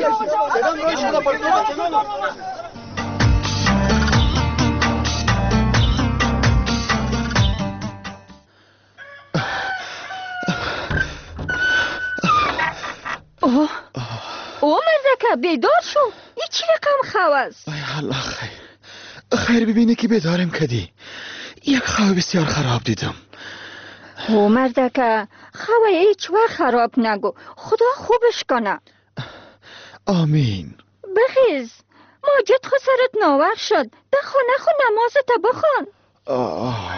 اوه اوه مرزکه بیدار شو این چی رقم خواه است؟ ای الله خیر خیر ببینی که بیدارم کدی یک خواه بسیار خراب دیدم. او مردکه خواه هیچ وقت خراب نگو خدا خوبش کنه. آمین. بخیز ماجد خسرت ناوقت شد بخون نخون نمازت بخون. آه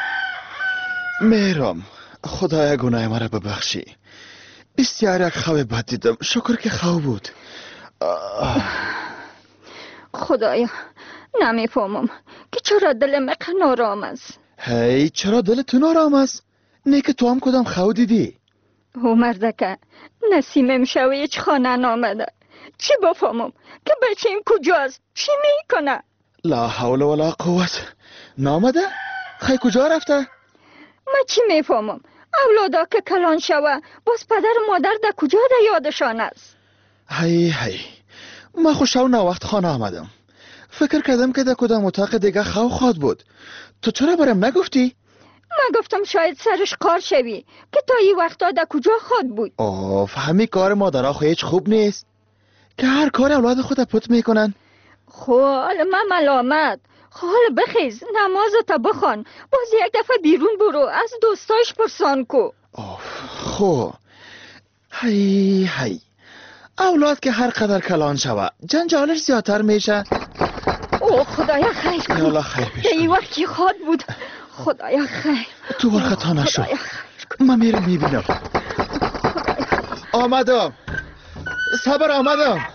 میرم خدای گناه مرا ببخشی. بسیار یک خواه بد دیدم شکر که خواه بود خدایا نمیفهمم که چرا دلم نارام است. هی چرا دلتون آرام است؟ نه که تو هم کدام خو دیدی؟ او مردکه نسیم امشب هیچ خانه نامده. چی بفهمم که بچیم کجاست؟ چی میکنه؟ لا حول ولا قوت. نامده؟ خی کجا رفته؟ من چی میفهمم؟ اولادا که کلان شوه باز پدر و مادر در کجا در یادشان است؟ هی هی من خوشاو نه وقت خانه آمدم. فکر کردم که در کدام اتاق دیگه خو خواد بود. تو چرا برم نگفتی؟ من گفتم شاید سرش کار شوی که تا این وقتا در کجا خواد بود. آف همین کار مادرها خو هیچ خوب نیست که هر کار اولاد خود پت میکنن. خو حالا من ملامت. خو حالا بخیز نمازتا بخوان باز یک دفعه بیرون برو از دوستایش پرسان کو. آف خو هی هی اولاد که هر قدر کلان شوه جنجالش زیادتر میشه. او خدایا خیر کن. یالا خیر پیش این وقت کی خواد بود. خدایا خیر. تو بر خطا نشو. من میرم میبینم. آمدم صبر آمدم.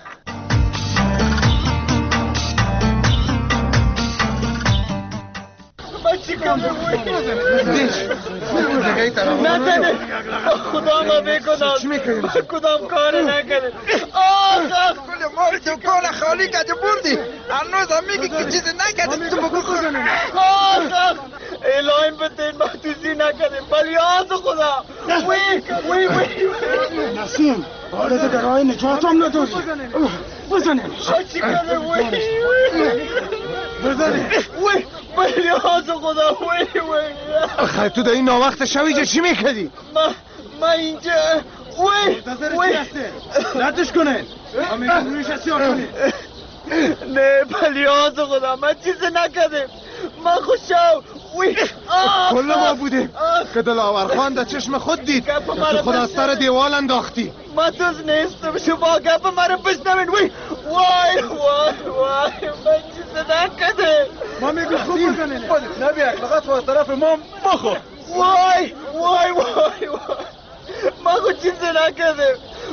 نکنه خدا ما بکنم کدام کار نکنه. آخ کل مال دکان خالی کده بردی هنوز هم میگی که چیزی نکده تو بگو خود. آخ الهیم بتین ما توزی نکنیم بلیاز خدا. وی وی وی نسیم حالت در راه نجات هم نداری. بزنیم چی کنه وی بزنیم وی بلیاز خدا. وی وی خیلی تو در این ناوقت شب اینجا چی میکردی؟ ما ما اینجا وی وی ردش کنه. ما میگم رویش اسیار کنی. نه بلیاز خدا من چیز نکردیم. من خوشم. وی کل ما بودیم که دلاور خان در چشم خود دید که تو خود از سر دیوال انداختی. من توز نیستم شما گپ مرا بشنوین. وی وای وای وای من چیز نکردیم. ما میگم خوب بزنین نبیه فقط با طرف ما بخور. وای وای وای وای من خود چیز نکردیم.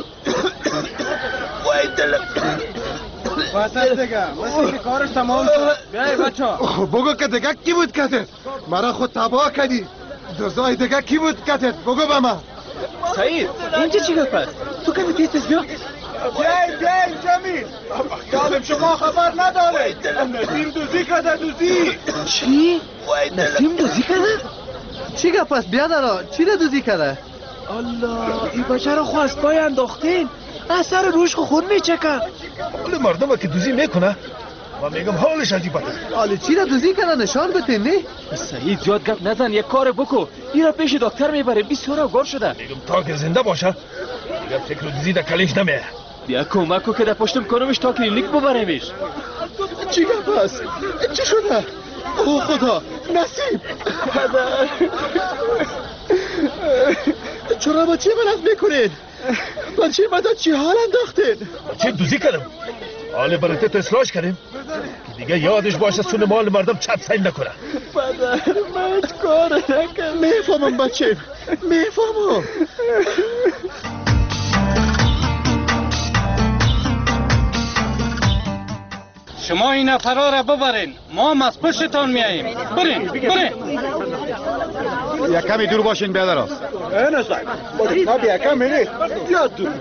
وای دلم واسه دیگه مثل که کارش تمام شد. بیایی بچه ها بگو که دیگه کی بود کتت؟ مرا خود تباه کردی. دوزای دیگه کی بود کتت؟ بگو به من. سعید اینجا چی گفت است؟ تو که میتیستش بیا. جای جای جمیل یادم شما خبر نداره. نسیم دوزی کده دوزی. چی؟ نسیم دوزی کده؟ چی گفت است بیادرا؟ چی را دوزی کده؟ الله این بچه را خواست پای انداختین اثر روش خون میچکن. حال مردم که دوزی میکنه و میگم حالش عجیبه. حالا چی را دوزی کنه نشان بده نه؟ سعید زیاد گپ نزن یک کار بکو. این را پیش دکتر میبریم بسیار اوگار شده. میگم تا که زنده باشه میگم فکر دوزی در کلیش نمیه. بیا کمک کو که در پشتم کنمش تا کلینیک ببریمش. چی گپ است؟ چی شده؟ او خدا نسیم پدر چرا با چی بلد میکنین؟ بچه مدد چی حال انداختین؟ بچه دوزی کردم حال براتت اصلاش کردیم که دیگه یادش باشه سون مال مردم چپ سین نکنه. پدر من هیچ کار نکردم. میفهمم بچه میفهمم. شما این نفرها را ببرین ما هم از پشتتان میاییم. برین برین یک کمی دور باشین بیادر. نه صاحب ما بیا کمی نیست زیاد دور.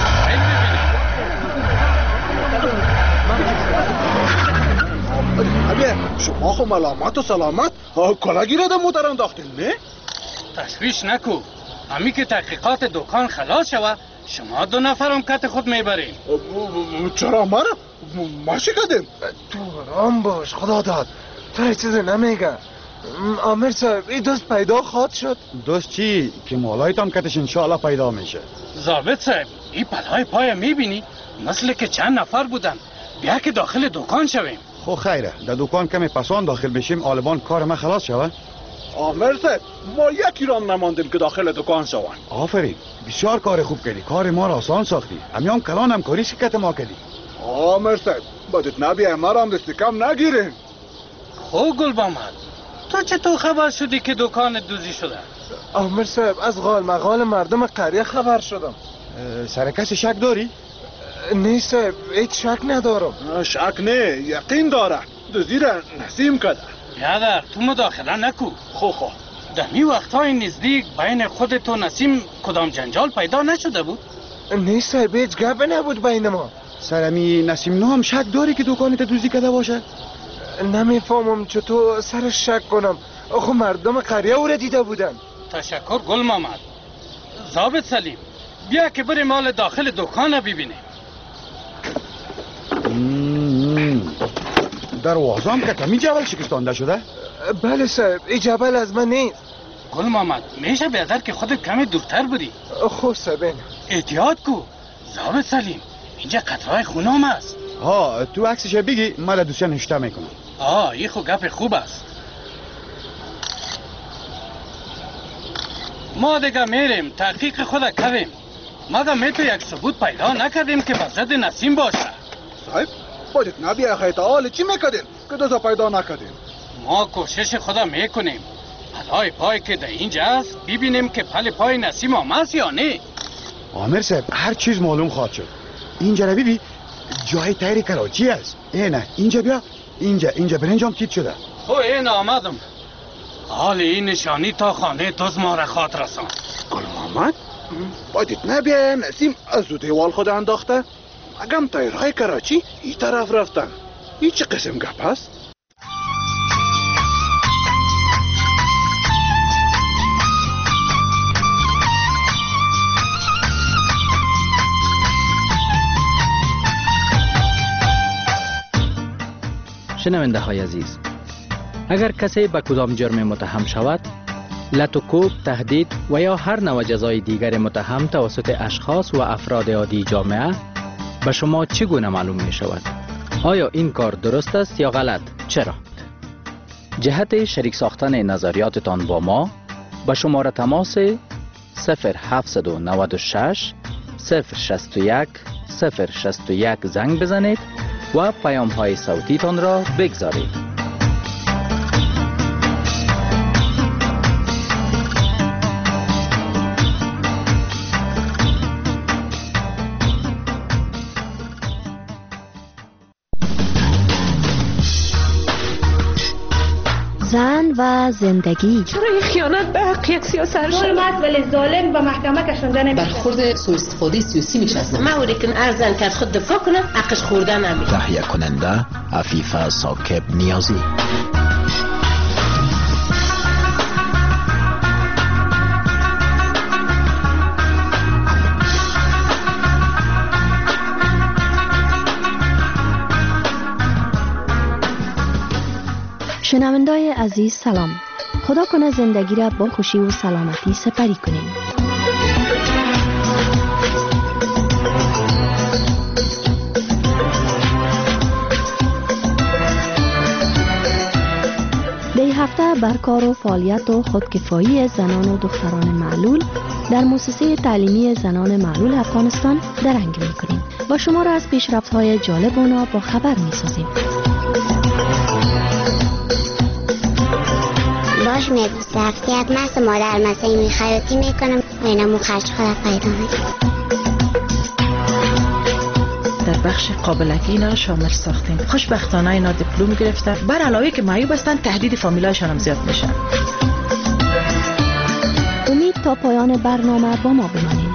ابی شما خو ملامت و سلامت کلاگی را در موتر انداختین نه؟ تشویش نکو. همی که تحقیقات دکان خلاص شوه شما دو نفرم کت خود میبرین. چرا مرا؟ ما چی کردیم؟ تو رام باش خدا داد تو هیچ چیزی نمیگه. آمر صاحب این دوست پیدا خواهد شد. دوست چی؟ که مالایت هم کتش انشاءالله پیدا میشه. ضابط صاحب این پلهای پای میبینی؟ مثل که چند نفر بودن. بیا که داخل دکان شویم. خو خیره در دکان کمی پسان داخل بشیم آلبان کار ما خلاص شوه. آمر صاحب ما یکی رام نماندیم که داخل دکان شوان. آفرین بسیار کار خوب کردی. کار ما را آسان ساختی. همیام کلان هم کاری شکت ما کردی. آمر صاحب بدت نبیه ما را هم دست کم نگیریم. خو گل بامد تو چطور خبر شدی که دکان دوزی شده؟ آمر صاحب از غال مغال مردم قریه خبر شدم. سر کسی شک داری؟ نیست صاحب، هیچ شک ندارم. شک نه، یقین داره. دزدی را نسیم کرده. بیادر تو مداخله نکو. خو خو در می وقتهای نزدیک بین خودت و نسیم کدام جنجال پیدا نشده بود؟ نیست صاحب، هیچ گپ نبود بین ما. سرمی نسیم نو هم شک داری که دکانت دزدی کرده باشه؟ نمیفهمم چطور سرش شک کنم. آخه مردم قریه او را دیده بودن. تشکر گل محمد. ضابط سلیم بیا که بریم مال داخل دکان ببینیم. دروازه هم که کمی جبل شکستانده شده؟ بله صاحب، این جبل از من نیست. گل محمد میشه بیادر که خودت کمی دورتر بودی. خب صاحب احتیاط کو. ضابط سلیم اینجا قطرهای خونام است. ها تو عکسش بگی من دوسیان نشته میکنم. آه این خو گپ خوب است. ما دیگه میریم تحقیق خود کردیم. مگه می تو یک ثبوت پیدا نکردیم که بزد نسیم باشه؟ صاحب باید نبی اخی تعالی چی میکردین که دوزا پیدا نکردیم؟ ما کوشش خدا میکنیم. پلای پای که در اینجا است ببینیم که پل پای نسیم آمد یا نه. عامر صاحب هر چیز معلوم خواهد شد. اینجا رو ببین، جای تایر کراچی است. اینه اینجا بیا، اینجا اینجا برنجام کیت شده. خو این آمدم. حال این نشانی تا خانه دوز ما را خواد رسان. گل محمد باید نبیه نسیم از دو دیوال خود انداخته. اگم تایرهای کراچی این طرف رفتن. این چه قسم گپ هست؟ شنونده های عزیز، اگر کسی به کدام جرم متهم شود، لط و کوب، تهدید و یا هر نوع جزای دیگر متهم توسط اشخاص و افراد عادی جامعه به شما چگونه معلوم می شود؟ آیا این کار درست است یا غلط؟ چرا؟ جهت شریک ساختن نظریاتتان با ما به شماره تماس صفر هفت نه شش صفر شش یک صفر شش یک زنگ بزنید و پیام های صوتی تان را بگذارید. زن و زندگی. چرا این خیانت به حق یک سیاست شد؟ مرد ولی ظالم به محکمه کشنده نمیشه. برخورد سوء استفاده سیاسی میشه از ما اوری که ارزن که از خود دفاع کنه حقش خورده نمیشه. تهیه کننده عفیفه ساکب نیازی. شنوندای عزیز سلام. خدا کنه زندگی را با خوشی و سلامتی سپری کنیم. در این هفته بر کار و فعالیت و خودکفایی زنان و دختران معلول در مؤسسه تعلیمی زنان معلول افغانستان درنگ می‌کنیم و شما را از پیشرفت‌های جالب اونا با خبر می‌سازیم. باش میبوسته هفته حتما مادر مسایی میخیاطی میکنم و اینمو خرج خودم پیدا میکنم. در بخش قابلکی اینا شامل ساختیم. خوشبختانه اینا دیپلم گرفتن. بر علاوه که معیوب هستن تهدید فامیلایشان هم زیاد میشن. امید تا پایان برنامه با ما بمانید.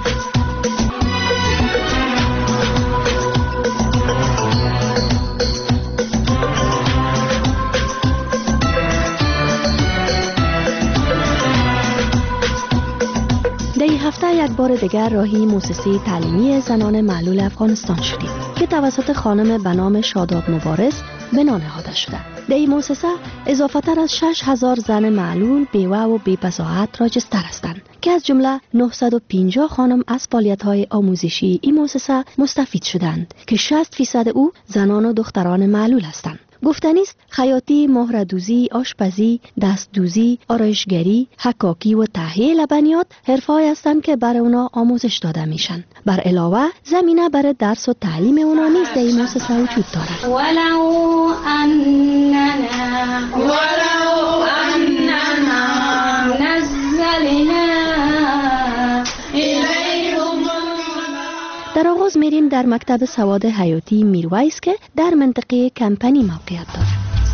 هفته یک بار دیگر راهی مؤسسه تعلیمی زنان معلول افغانستان شدیم که توسط خانم به نام شاداب مبارز بنا نهاده شده. در این مؤسسه اضافه تر از شش هزار زن معلول بیوه و بی‌بضاعت راجستر هستند که از جمله نهصد و پنجاه خانم از فعالیت‌های آموزشی این مؤسسه مستفید شدند که شصت درصد او زنان و دختران معلول هستند. گفتنی است خیاطی، مهره‌دوزی، آشپزی، دستدوزی، آرایشگری، حکاکی و تهیه لبنیات حرفه‌ای هستند که برای اونا آموزش داده میشن. بر علاوه زمینه برای درس و تعلیم اونا نیز در این مؤسسه وجود دارد. ولو اننا ولو اننا نزلنا در آغاز میریم در مکتب سواد حیاتی میرویس که در منطقه کمپنی موقعیت دارد.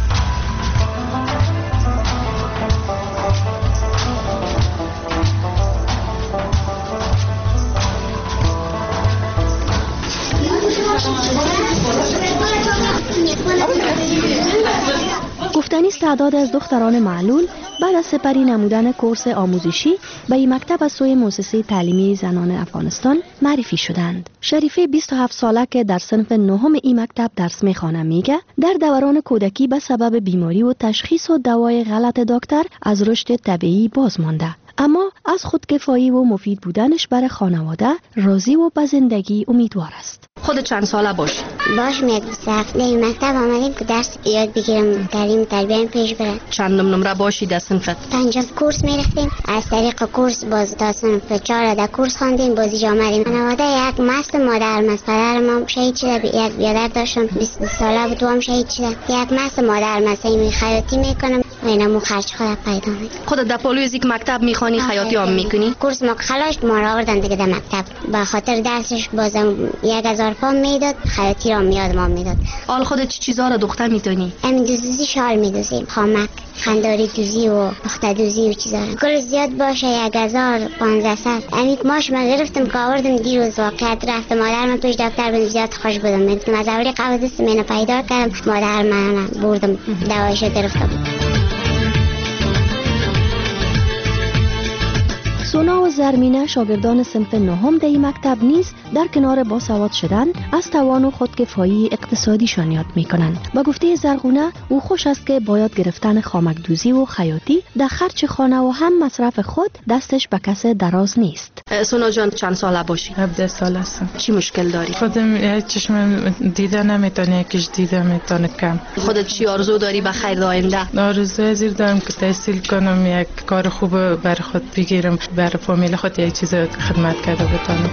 گفتنی است تعداد از دختران معلول بعد از سپری نمودن کورس آموزشی به این مکتب از سوی مؤسسه تعلیمی زنان افغانستان معرفی شدند. شریفه بیست و هفت ساله که در صنف نهم این مکتب درس میخوانه میگه در دوران کودکی به سبب بیماری و تشخیص و دوای غلط دکتر از رشد طبیعی باز مانده، اما از خودکفایی و مفید بودنش برای خانواده راضی و به زندگی امیدوار است. خود چند ساله باش؟ باش میاد بیست هفته مکتب آمدیم که درس یاد بگیرم، تعلیم تربیت پیش بره. چند نمره باشی در صنفت؟ پنجم کورس میرفتیم، از طریق کورس باز تا صنف چهار در کورس خواندیم، بازی آمدیم. خانواده یک مست مادرم است، پدرم هم شهید شده، یک برادر داشتم بیست ساله بود و هم شهید شده. یک مست مادرم است، این خیاطی میکنم و اینم خرج خودم پیدا میکنم. خودت در پالوی از یک مکتب میخوانی خیاطی هم میکنی؟ کورس ما خلاص ما را آوردن دیگه در مکتب، به خاطر درسش بازم یک هزار پام میداد، خیاطی را میاد ما میداد. حال خودت چه چیزا را دختر میدونی؟ همین دوزی شال میدوزیم، خامک، خنداری دوزی و پخته دوزی و چیزا را. کل زیاد باشه یک هزار پانزده. همین ماش من گرفتم که آوردم دیروز واقعیت رفتم مادر من پیش دکتر بودم، زیاد خوش بودم. میگفتم از اولی قبل دست منو پیدا کردم، مادر من بردم دوایشو گرفتم. سونا و زرمینه شاگردان صنف نهم در این مکتب نیز در کنار باسواد شدن از توان و خودکفایی اقتصادیشان یاد میکنند. با گفته زرغونه او خوش است که باید گرفتن خامک دوزی و خیاطی در خرچ خانه و هم مصرف خود دستش به کس دراز نیست. سونا جان چند ساله باشی؟ هفده سال هستم. چی مشکل داری؟ خودم چشمم دیده نمیتونه، یکیش دیده میتونه کم. خودت چی آرزو داری به خیر آینده؟ آرزو زیر دارم که تحصیل کنم، یک کار خوب بر خود بگیرم، بر فامیل خود یک چیز خدمت کرده بتانم.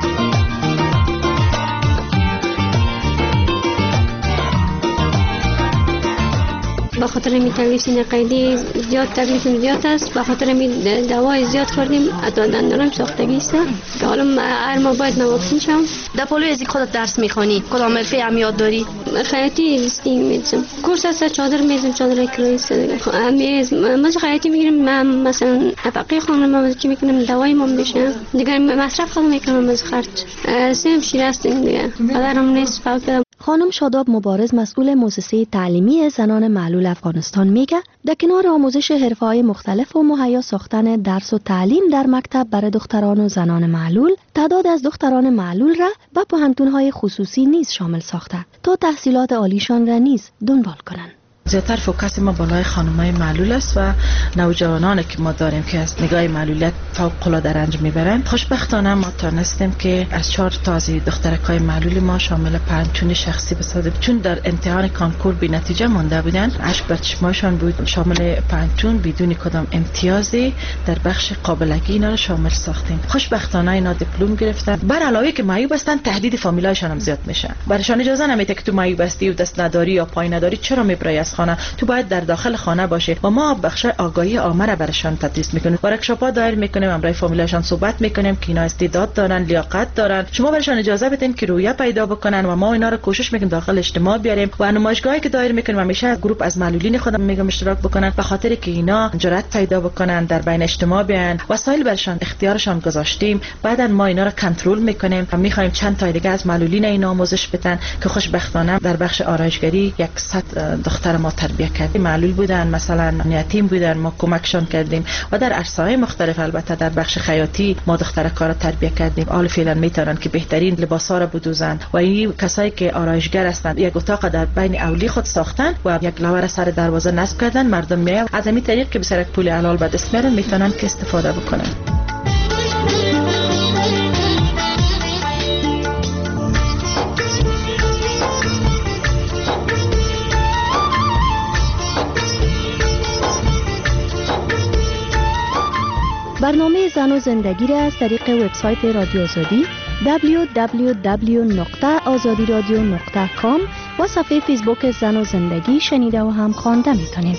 به خاطر می تکلیف نقیدی زیاد تکلیف زیاد است، به خاطر می دوای زیاد خوردیم، حتی دندانم ساختگی است که حالا هر ما باید نواکسین شم. در پالوی از خودت درس میخوانی، کدام حرفه هم یاد داری؟ خیاطی لیستینگ میزم، کورس است، چادر میزم، چادر کلایی است دیگه. میز ما خیاطی میگیرم، من مثلا افقی خانم ما چی میکنم، دوای ما میشه دیگه، مصرف خودم میکنم از خرج. سیم شیر است دیگه، پدرم نیست فوت. خانم شاداب مبارز مسئول مؤسسه تعلیمی زنان معلول افغانستان میگه در کنار آموزش حرفه‌های مختلف و مهیا ساختن درس و تعلیم در مکتب برای دختران و زنان معلول، تعداد از دختران معلول را به پوهنتون‌های خصوصی نیز شامل ساخته تا تحصیلات عالیشان را نیز دنبال کنند. زیادتر فوکس ما بالای خانم‌های معلول است و نوجوانانی که ما داریم که از نگاه معلولیت فوق‌العاده رنج میبرند. خوشبختانه ما تونستیم که از چهار تا از دخترک‌های معلول ما شامل پنجتون شخصی بسازیم، چون در امتحان کانکور بی نتیجه مانده بودن، اشک بر چشماشان بود. شامل پنجتون بدون کدام امتیازی در بخش قابلگی اینا رو شامل ساختیم. خوشبختانه اینا دیپلم گرفتن. بر علاوه که معیوب هستن، تهدید فامیلایشان هم زیاد میشه. برایشان اجازه نمیده که تو معیوب هستی و دست نداری یا پای نداری چرا میبری خانه، تو باید در داخل خانه باشه. و ما بخش آگاهی عامه را برشان تدریس میکنیم، ورکشاپ‌ها دایر میکنیم، امرای فامیلشان صحبت میکنیم که اینا استعداد دارن، لیاقت دارن، شما برشان اجازه بدین که رویه پیدا بکنن و ما اینا رو کوشش میکنیم داخل اجتماع بیاریم. و نمایشگاهی که دایر میکنیم همیشه گروپ از معلولین خودم میگم اشتراک بکنن، به خاطر که اینا جرأت پیدا بکنن در بین اجتماع بیان. وسایل برشان اختیارشان گذاشتیم، بعدن ما اینا رو کنترل میکنیم و میخوایم چند تا دیگه از معلولین اینا آموزش بدن که خوشبختانه در بخش آرایشگری صد دختر ما تربیت کردیم. معلول بودن، مثلا یتیم بودن، ما کمکشان کردیم. و در عرصه‌های مختلف، البته در بخش خیاطی ما دخترکارا تربیت کردیم. حال فعلا میتونن که بهترین لباسا را بدوزن. و این کسایی که آرایشگر هستند یک اتاق در بین اولی خود ساختن و یک لاور سر دروازه نصب کردن، مردم میان از همین طریق که به سرک پول حلال به دست میارن میتونن که استفاده بکنن. برنامه زن و زندگی را از طریق وبسایت رادیو آزادی دبلیو دبلیو دبلیو نقطه آزادی رادیو نقطه کام و صفحه فیسبوک زن و زندگی شنیده و هم خوانده میتونید.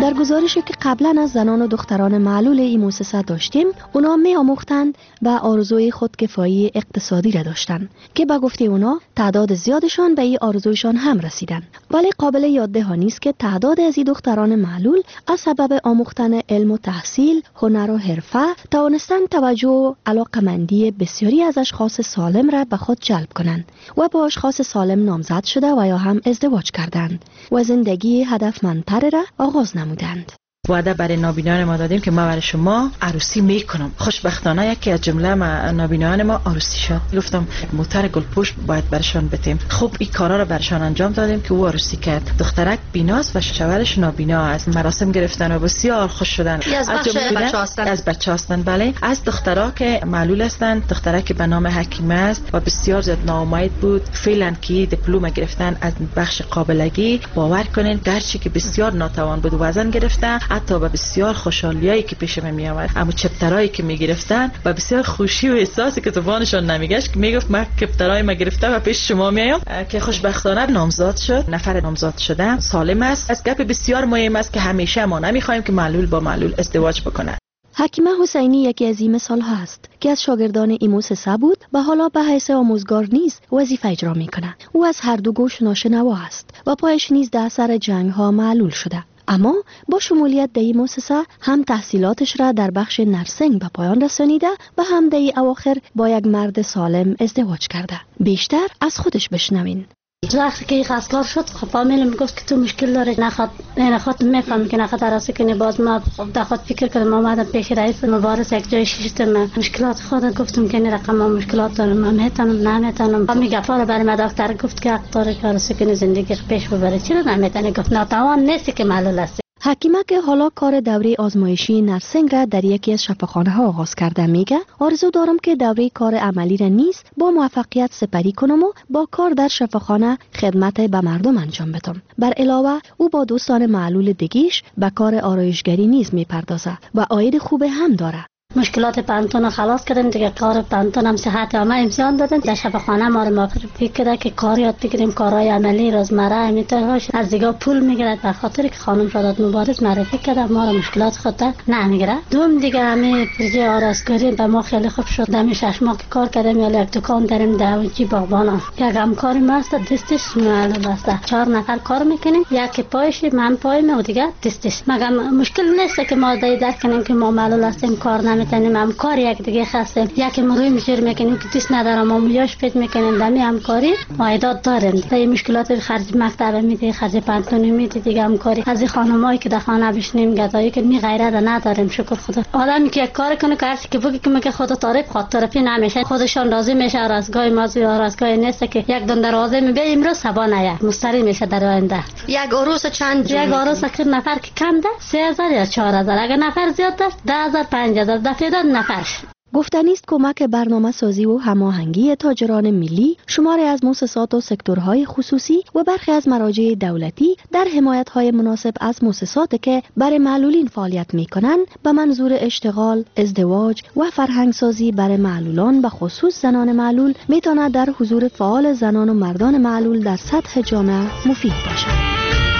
در گزارشی که قبلا از زنان و دختران معلول این مؤسسه داشتیم، اونا می آموختند و آرزوی خودکفایی اقتصادی را داشتند که به گفته اونا تعداد زیادشان به این آرزویشان هم رسیدن. ولی قابل یاد دهانی نیست که تعداد از این دختران معلول از سبب آموختن علم و تحصیل، هنر و حرفه توانستند توجه و علاقمندی بسیاری از اشخاص سالم را به خود جلب کنند و با اشخاص سالم نامزد شده و یا هم ازدواج کردند و زندگی هدفمندتر را آغاز نمودند. وعده برای نابینایان ما دادیم که ما برای شما عروسی میکنم. خوشبختانه یکی از جمله ما نابینایان ما عروسی شد. گفتم موتر گلپوش باید برشان بتیم. خب این کارا رو برشان انجام دادیم که او عروسی کرد. دخترک بیناست و شوهرش نابینا است. مراسم گرفتن و بسیار خوش شدن. از بچه هستن. از بچه هستن بله. از دخترها که معلول هستند، دخترک که به نام حکیمه است و بسیار زیاد ناامید بود، فعلا که دیپلم گرفتن از بخش قابلگی، باور کنین گرچه که بسیار ناتوان بود وزن گرفتن، حتی با بسیار خوشحالیایی که پیش من می آمد، اما چپترایی که می گرفتن و بسیار خوشی و احساسی که زبانشان نمیگشت که میگفت من چپترای ما گرفتم و پیش شما میام، که خوشبختانه نامزاد شد. نفر نامزاد شده سالم است. از گپ بسیار مهم است که همیشه ما نمیخوایم که معلول با معلول ازدواج بکنه. حکیمه حسینی یکی از این مثال ها است که از شاگردان این مؤسسه بود و حالا به حیث آموزگار نیز وظیفه اجرا میکنه. او از هر دو گوش ناشنوا است و پایش نیز در اثر جنگ ها معلول شده. اما با شمولیت در این مؤسسه هم تحصیلاتش را در بخش نرسنگ به پایان رسانیده و هم در این اواخر با یک مرد سالم ازدواج کرده. بیشتر از خودش بشنوین. وقتی که خواستگار شد خب فامیلم میگفت که تو مشکل داری، نخواد نخواد میفهمی که نخواد عروسی کنی. باز ما خب خود فکر کردم اومدم پیش رئیس مبارز یک جای شیشتم مشکلات خودت گفتم که این رقم ما مشکلات دارم، من میتونم نمیتونم. همین گپا رو برای من دکتر گفت که حق داره که عروسی کنی زندگی پیش ببری. چرا نمیتونی؟ گفت ناتوان نیستی که معلول هستی. حکیمه که حالا کار دوره آزمایشی نرسنگ را در یکی از شفاخانه ها آغاز کرده میگه آرزو دارم که دوره کار عملی را نیز با موفقیت سپری کنم و با کار در شفاخانه خدمت به مردم انجام بدم. بر علاوه او با دوستان معلول دیگیش به کار آرایشگری نیز میپردازه و عاید خوب هم داره. مشکلات پانتون خلاص کردیم دیگه. کار پانتون هم صحت همه امتحان دادن. در شفاخانه ما رو معرفی کرده که کار یاد بگیریم، کارهای عملی روزمره میتوناش از دیگه پول میگیرد به خاطر که خانم شادات مبارز معرفی کرده ما رو مشکلات خود نمیگیره. دوم دیگه همه پروژه آرایشگری به ما خیلی خوب شد. دمی شش ماه که کار کردیم یا یک دکان داریم داوچی باغبانا. یک همکاری ما است دستش معلول است. چهار نفر کار میکنیم، یکی پایش من پایم و دیگه دستش. مگه مشکل نیست که ما درک کنیم که ما معلول هستیم کار نمی تنیم. همکاری یک دیگه خاصه یکی مروی میشور میکنیم که دست ندارم ما مویاش پیت میکنیم. دمی همکاری عایدات داریم. تا مشکلات خرج مکتب میده، خرج پانتون میده دیگه. همکاری از خانمایی که در خانه بشینیم گدایی که می غیرت نداریم. شکر خدا. آدمی که یک کار کنه که هر چی که بگه که میگه خدا تعریف خاطر طرفی نمیشه، خودشان راضی میشه. رازگاه مازی رازگاه نیست که یک دون دروازه میگه امروز صبح نه مستری میشه در آینده. یک عروس چند یک عروس که نفر که کم ده سه هزار یا چهار هزار، اگر نفر زیاد داشت ده هزار پنج هزار دفعه داد نفر. گفتنی است کمک برنامه سازی و هماهنگی تاجران ملی، شماری از مؤسسات و سکتورهای خصوصی و برخی از مراجع دولتی در حمایت‌های مناسب از مؤسساتی که برای معلولین فعالیت می‌کنند به منظور اشتغال، ازدواج و فرهنگ سازی برای معلولان به خصوص زنان معلول می‌تواند در حضور فعال زنان و مردان معلول در سطح جامعه مفید باشد.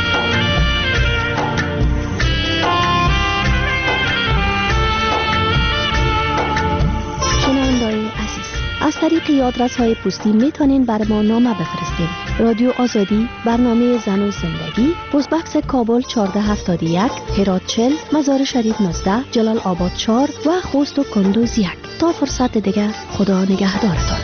از طریق یادرس های پستی میتونین بر ما نامه بفرستین. رادیو آزادی، برنامه زن و زندگی، پست‌بکس کابل چهارده هفتاد و یک، هرات چهل، مزار شریف نوزده، جلال آباد چهار و خوست و کندوز یک. تا فرصت دیگه، خدا نگهدارتان.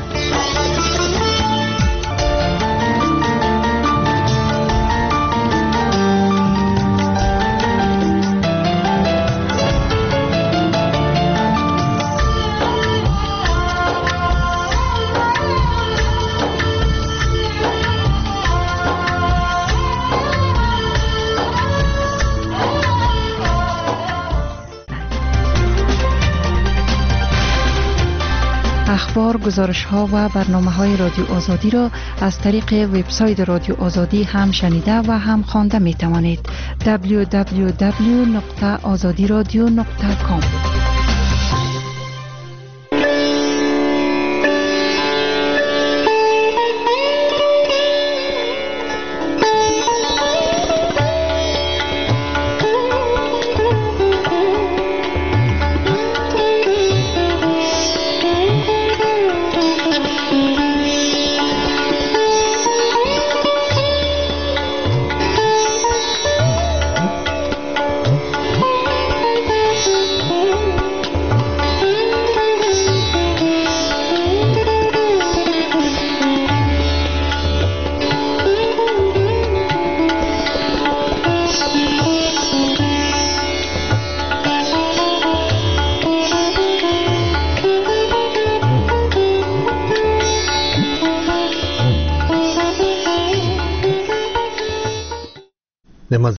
اخبار، گزارش ها و برنامه های رادیو آزادی را از طریق وبسایت رادیو آزادی هم شنیده و هم خوانده می توانید. دبلیو دبلیو دبلیو نقطه آزادی رادیو نقطه کام. نما